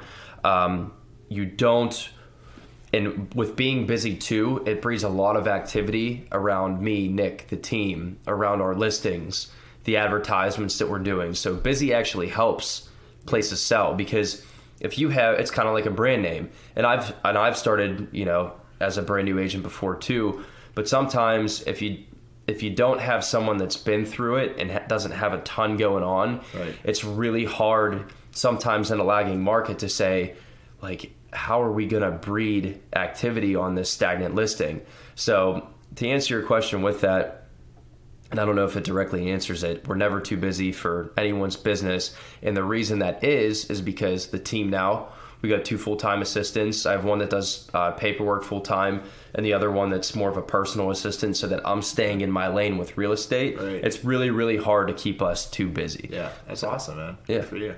S2: You don't, and with being busy too, it breeds a lot of activity around me, Nick, the team, around our listings, the advertisements that we're doing. So busy actually helps places sell, because if you have, it's kind of like a brand name, and I've started, you know, as a brand new agent before too. But sometimes if you don't have someone that's been through it and doesn't have a ton going on, it's really hard sometimes in a lagging market to say, like, how are we going to breed activity on this stagnant listing? So to answer your question with that, and I don't know if it directly answers it, we're never too busy for anyone's business. And the reason that is because the team now, we got 2 full-time assistants. I have one that does paperwork full-time, and the other one that's more of a personal assistant, so that I'm staying in my lane with real estate. It's really, really hard to keep us too busy.
S3: Yeah, that's awesome, man.
S2: Yeah.
S3: Good for you.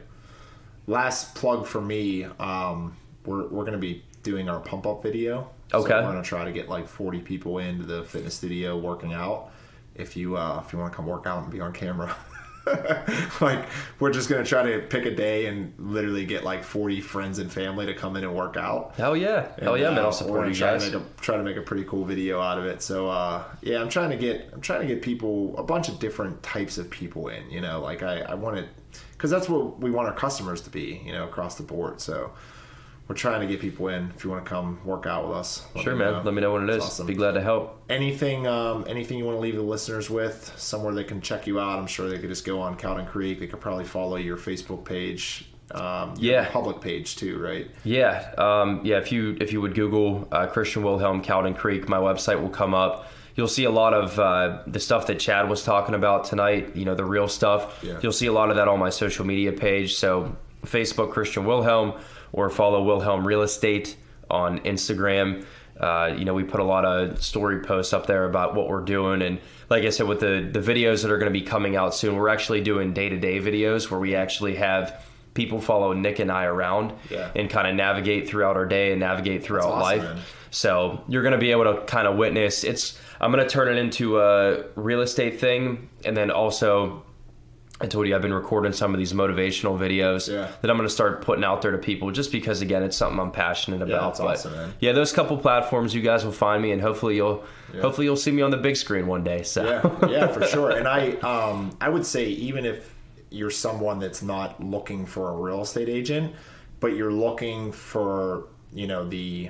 S3: Last plug for me, we're going to be doing our pump-up video.
S2: Okay.
S3: So we're going to try to get like 40 people into the fitness studio working out. If you want to come work out and be on camera. Like, we're just going to try to pick a day and literally get like 40 friends and family to come in and work out.
S2: Hell yeah. Hell yeah, man. I'll support you guys.
S3: Try to make a pretty cool video out of it. So, yeah, I'm trying to get people, a bunch of different types of people in, you know, like I want it, because that's what we want our customers to be, you know, across the board. So we're trying to get people in. If you want to come work out with us,
S2: sure, man. Let me know what it is. Awesome. Be glad to help.
S3: Anything you want to leave the listeners with? Somewhere they can check you out. I'm sure they could just go on Cowden Creek. They could probably follow your Facebook page. You have a public page too, right?
S2: Yeah. If you would Google Christian Wilhelm Cowden Creek, my website will come up. You'll see a lot of the stuff that Chad was talking about tonight, you know, the real stuff. Yeah. You'll see a lot of that on my social media page. So Facebook, Christian Wilhelm, or follow Wilhelm Real Estate on Instagram. You know, we put a lot of story posts up there about what we're doing. And like I said, with the videos that are going to be coming out soon, we're actually doing day-to-day videos where we actually have people follow Nick and I around and kind of navigate throughout our day and navigate throughout life. Man. So you're going to be able to kind of witness. I'm going to turn it into a real estate thing, and then also, I told you I've been recording some of these motivational videos that I'm going to start putting out there to people, just because, again, it's something I'm passionate about.
S3: Yeah, that's awesome, man.
S2: Yeah, those couple platforms, you guys will find me, and hopefully you'll see me on the big screen one day. So
S3: yeah, for sure. And I would say, even if you're someone that's not looking for a real estate agent, but you're looking for, you know, the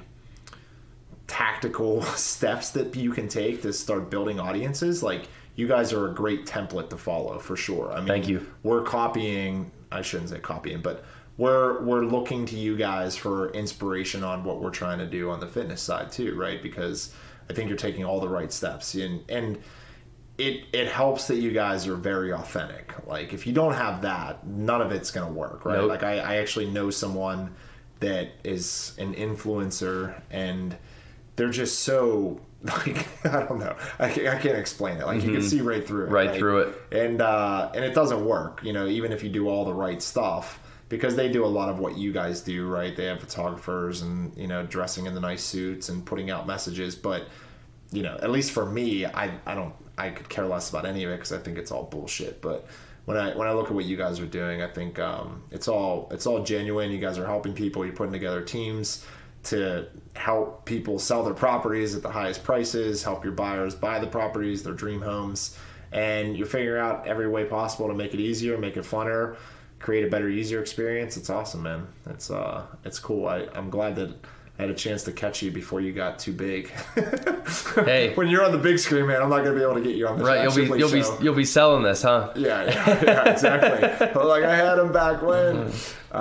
S3: tactical steps that you can take to start building audiences, like, you guys are a great template to follow for sure. I mean,
S2: thank you.
S3: We're copying, I shouldn't say copying, but we're looking to you guys for inspiration on what we're trying to do on the fitness side too, right? Because I think you're taking all the right steps, and it helps that you guys are very authentic. Like, if you don't have that, none of it's going to work, right? Nope. Like, I actually know someone that is an influencer, and they're just so, like, I don't know. I can't explain it. Like, you can see right through it.
S2: Right through it.
S3: And it doesn't work, you know, even if you do all the right stuff, because they do a lot of what you guys do, right? They have photographers and, you know, dressing in the nice suits and putting out messages. But, you know, at least for me, I could care less about any of it, because I think it's all bullshit. But when I look at what you guys are doing, I think it's all genuine. You guys are helping people. You're putting together teams to help people sell their properties at the highest prices, help your buyers buy the properties, their dream homes, and you're figuring out every way possible to make it easier, make it funner, create a better, easier experience. It's awesome, man. It's cool. I'm glad that I had a chance to catch you before you got too big.
S2: Hey,
S3: when you're on the big screen, man, I'm not gonna be able to get you on the
S2: right. You'll be selling this, huh?
S3: Yeah, exactly. Like, I had him back when,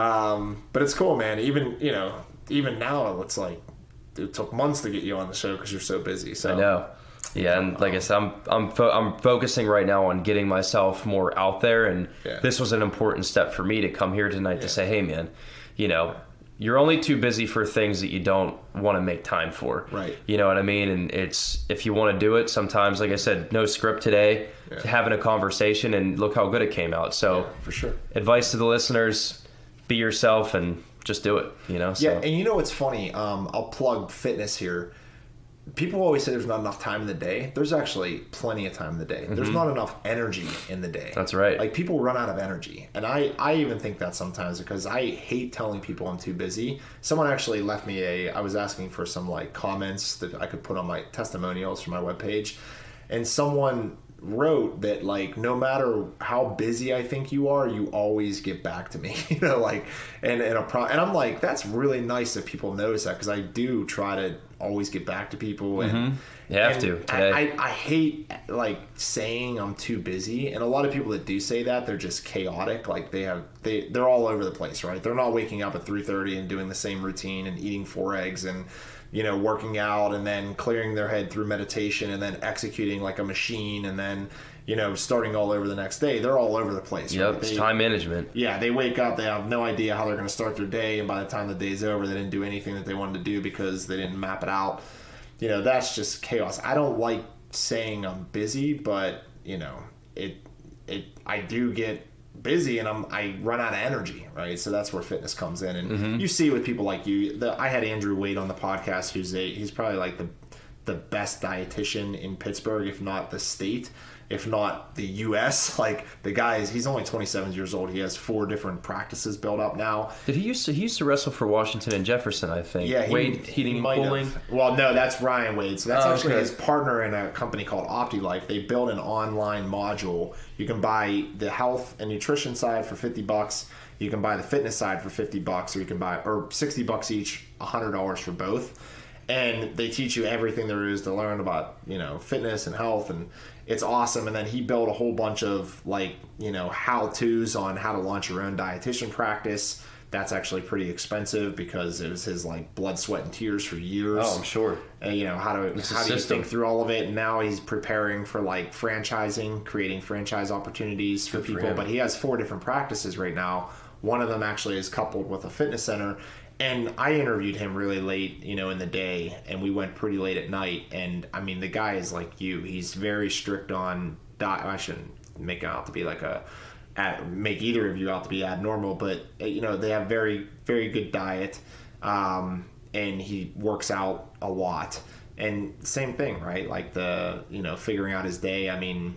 S3: but it's cool, man. Even now, it's like it took months to get you on the show because you're so busy. So
S2: I know. Yeah, and like I said, I'm focusing right now on getting myself more out there, and this was an important step for me to come here tonight to say, hey, man, you know, you're only too busy for things that you don't want to make time for.
S3: Right.
S2: You know what I mean? And it's, if you want to do it, sometimes, like I said, no script today, having a conversation, and look how good it came out. So
S3: for sure.
S2: Advice to the listeners: be yourself and just do it, you know? So.
S3: Yeah, and you know what's funny? I'll plug fitness here. People always say there's not enough time in the day. There's actually plenty of time in the day. There's not enough energy in the day.
S2: That's right.
S3: Like, people run out of energy. And I even think that sometimes, because I hate telling people I'm too busy. Someone actually left me I was asking for some, like, comments that I could put on my testimonials for my webpage. And someone wrote that, like, no matter how busy I think you are, you always get back to me, you know, like, and I'm like, that's really nice that people notice that, because I do try to always get back to people, and
S2: you have to today.
S3: I hate, like, saying I'm too busy, and a lot of people that do say that, they're just chaotic. Like, they're all over the place, right? They're not waking up at 3:30 and doing the same routine and eating 4 eggs and, you know, working out and then clearing their head through meditation and then executing like a machine and then, you know, starting all over the next day. They're all over the place.
S2: Yep,
S3: right?
S2: It's time management.
S3: Yeah, they wake up, they have no idea how they're going to start their day, and by the time the day's over, they didn't do anything that they wanted to do because they didn't map it out. You know, that's just chaos. I don't like saying I'm busy, but, you know, I do get busy, and I run out of energy, right? So that's where fitness comes in, and you see with people like you. I had Andrew Wade on the podcast, he's probably like the best dietitian in Pittsburgh, if not the state, if not the U.S. Like the guy he's only 27 years old. He has 4 different practices built up now.
S2: Did he used to wrestle for Washington and Jefferson, I think.
S3: Yeah,
S2: Wade Heating and Cooling.
S3: Well, no, that's Ryan Wade. So that's actually
S2: okay.
S3: his partner in a company called OptiLife. They built an online module. You can buy the health and nutrition side for $50. You can buy the fitness side for $50, or you can buy $60 each, $100 for both. And they teach you everything there is to learn about, fitness and health, and it's awesome. And then he built a whole bunch of how-tos on how to launch your own dietitian practice. That's actually pretty expensive because it was his blood, sweat, and tears for years.
S2: Oh, I'm sure.
S3: And how do you think through all of it? And now he's preparing for franchising, creating franchise opportunities for people. But he has 4 different practices right now. One of them actually is coupled with a fitness center. And I interviewed him really late, in the day, and we went pretty late at night. And I mean, the guy is like you. He's very strict on diet. I shouldn't make it out to be make either of you out to be abnormal, but they have very, very good diet, and he works out a lot. And same thing, right? Figuring out his day. I mean,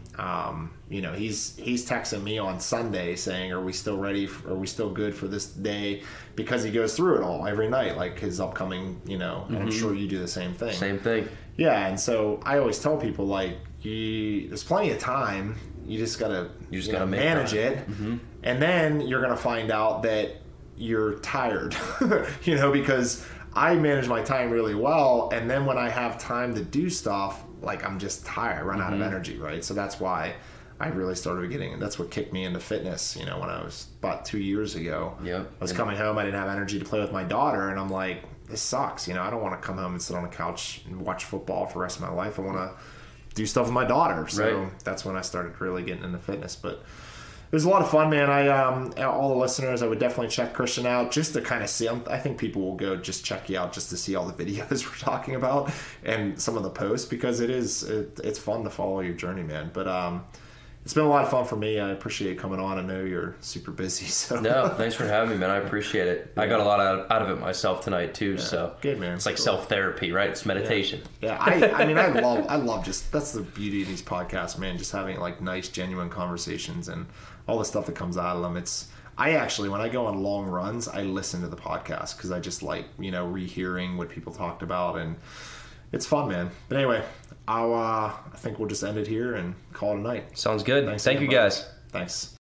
S3: he's texting me on Sunday saying, "Are we still ready? Are we still good for this day?" Because he goes through it all every night, like his upcoming, and I'm sure you do the same thing.
S2: Same thing.
S3: Yeah, and so I always tell people there's plenty of time. You just gotta manage it, and then you're gonna find out that you're tired, because I manage my time really well, and then when I have time to do stuff, I'm just tired, I run out of energy, right? So that's why I really started that's what kicked me into fitness, when I was about 2 years ago.
S2: Yep.
S3: I was coming home, I didn't have energy to play with my daughter, and I'm like, this sucks, I don't want to come home and sit on the couch and watch football for the rest of my life. I want to do stuff with my daughter. So that's when I started really getting into fitness. But it was a lot of fun, man. All the listeners, I would definitely check Christian out just to kind of see. I think people will go just check you out just to see all the videos we're talking about and some of the posts, because it's fun to follow your journey, man. But it's been a lot of fun for me. I appreciate you coming on. I know you're super busy. So
S2: no, thanks for having me, man. I appreciate it. I got a lot out of it myself tonight too. Yeah. So
S3: good, man.
S2: It's like self-therapy, right? It's meditation.
S3: Yeah. I mean, I love just, that's the beauty of these podcasts, man. Just having nice, genuine conversations and all the stuff that comes out of them. I actually, when I go on long runs, I listen to the podcast because I just rehearing what people talked about, and it's fun, man. But anyway, I think we'll just end it here and call it a night.
S2: Sounds good. Thank you, guys.
S3: Thanks.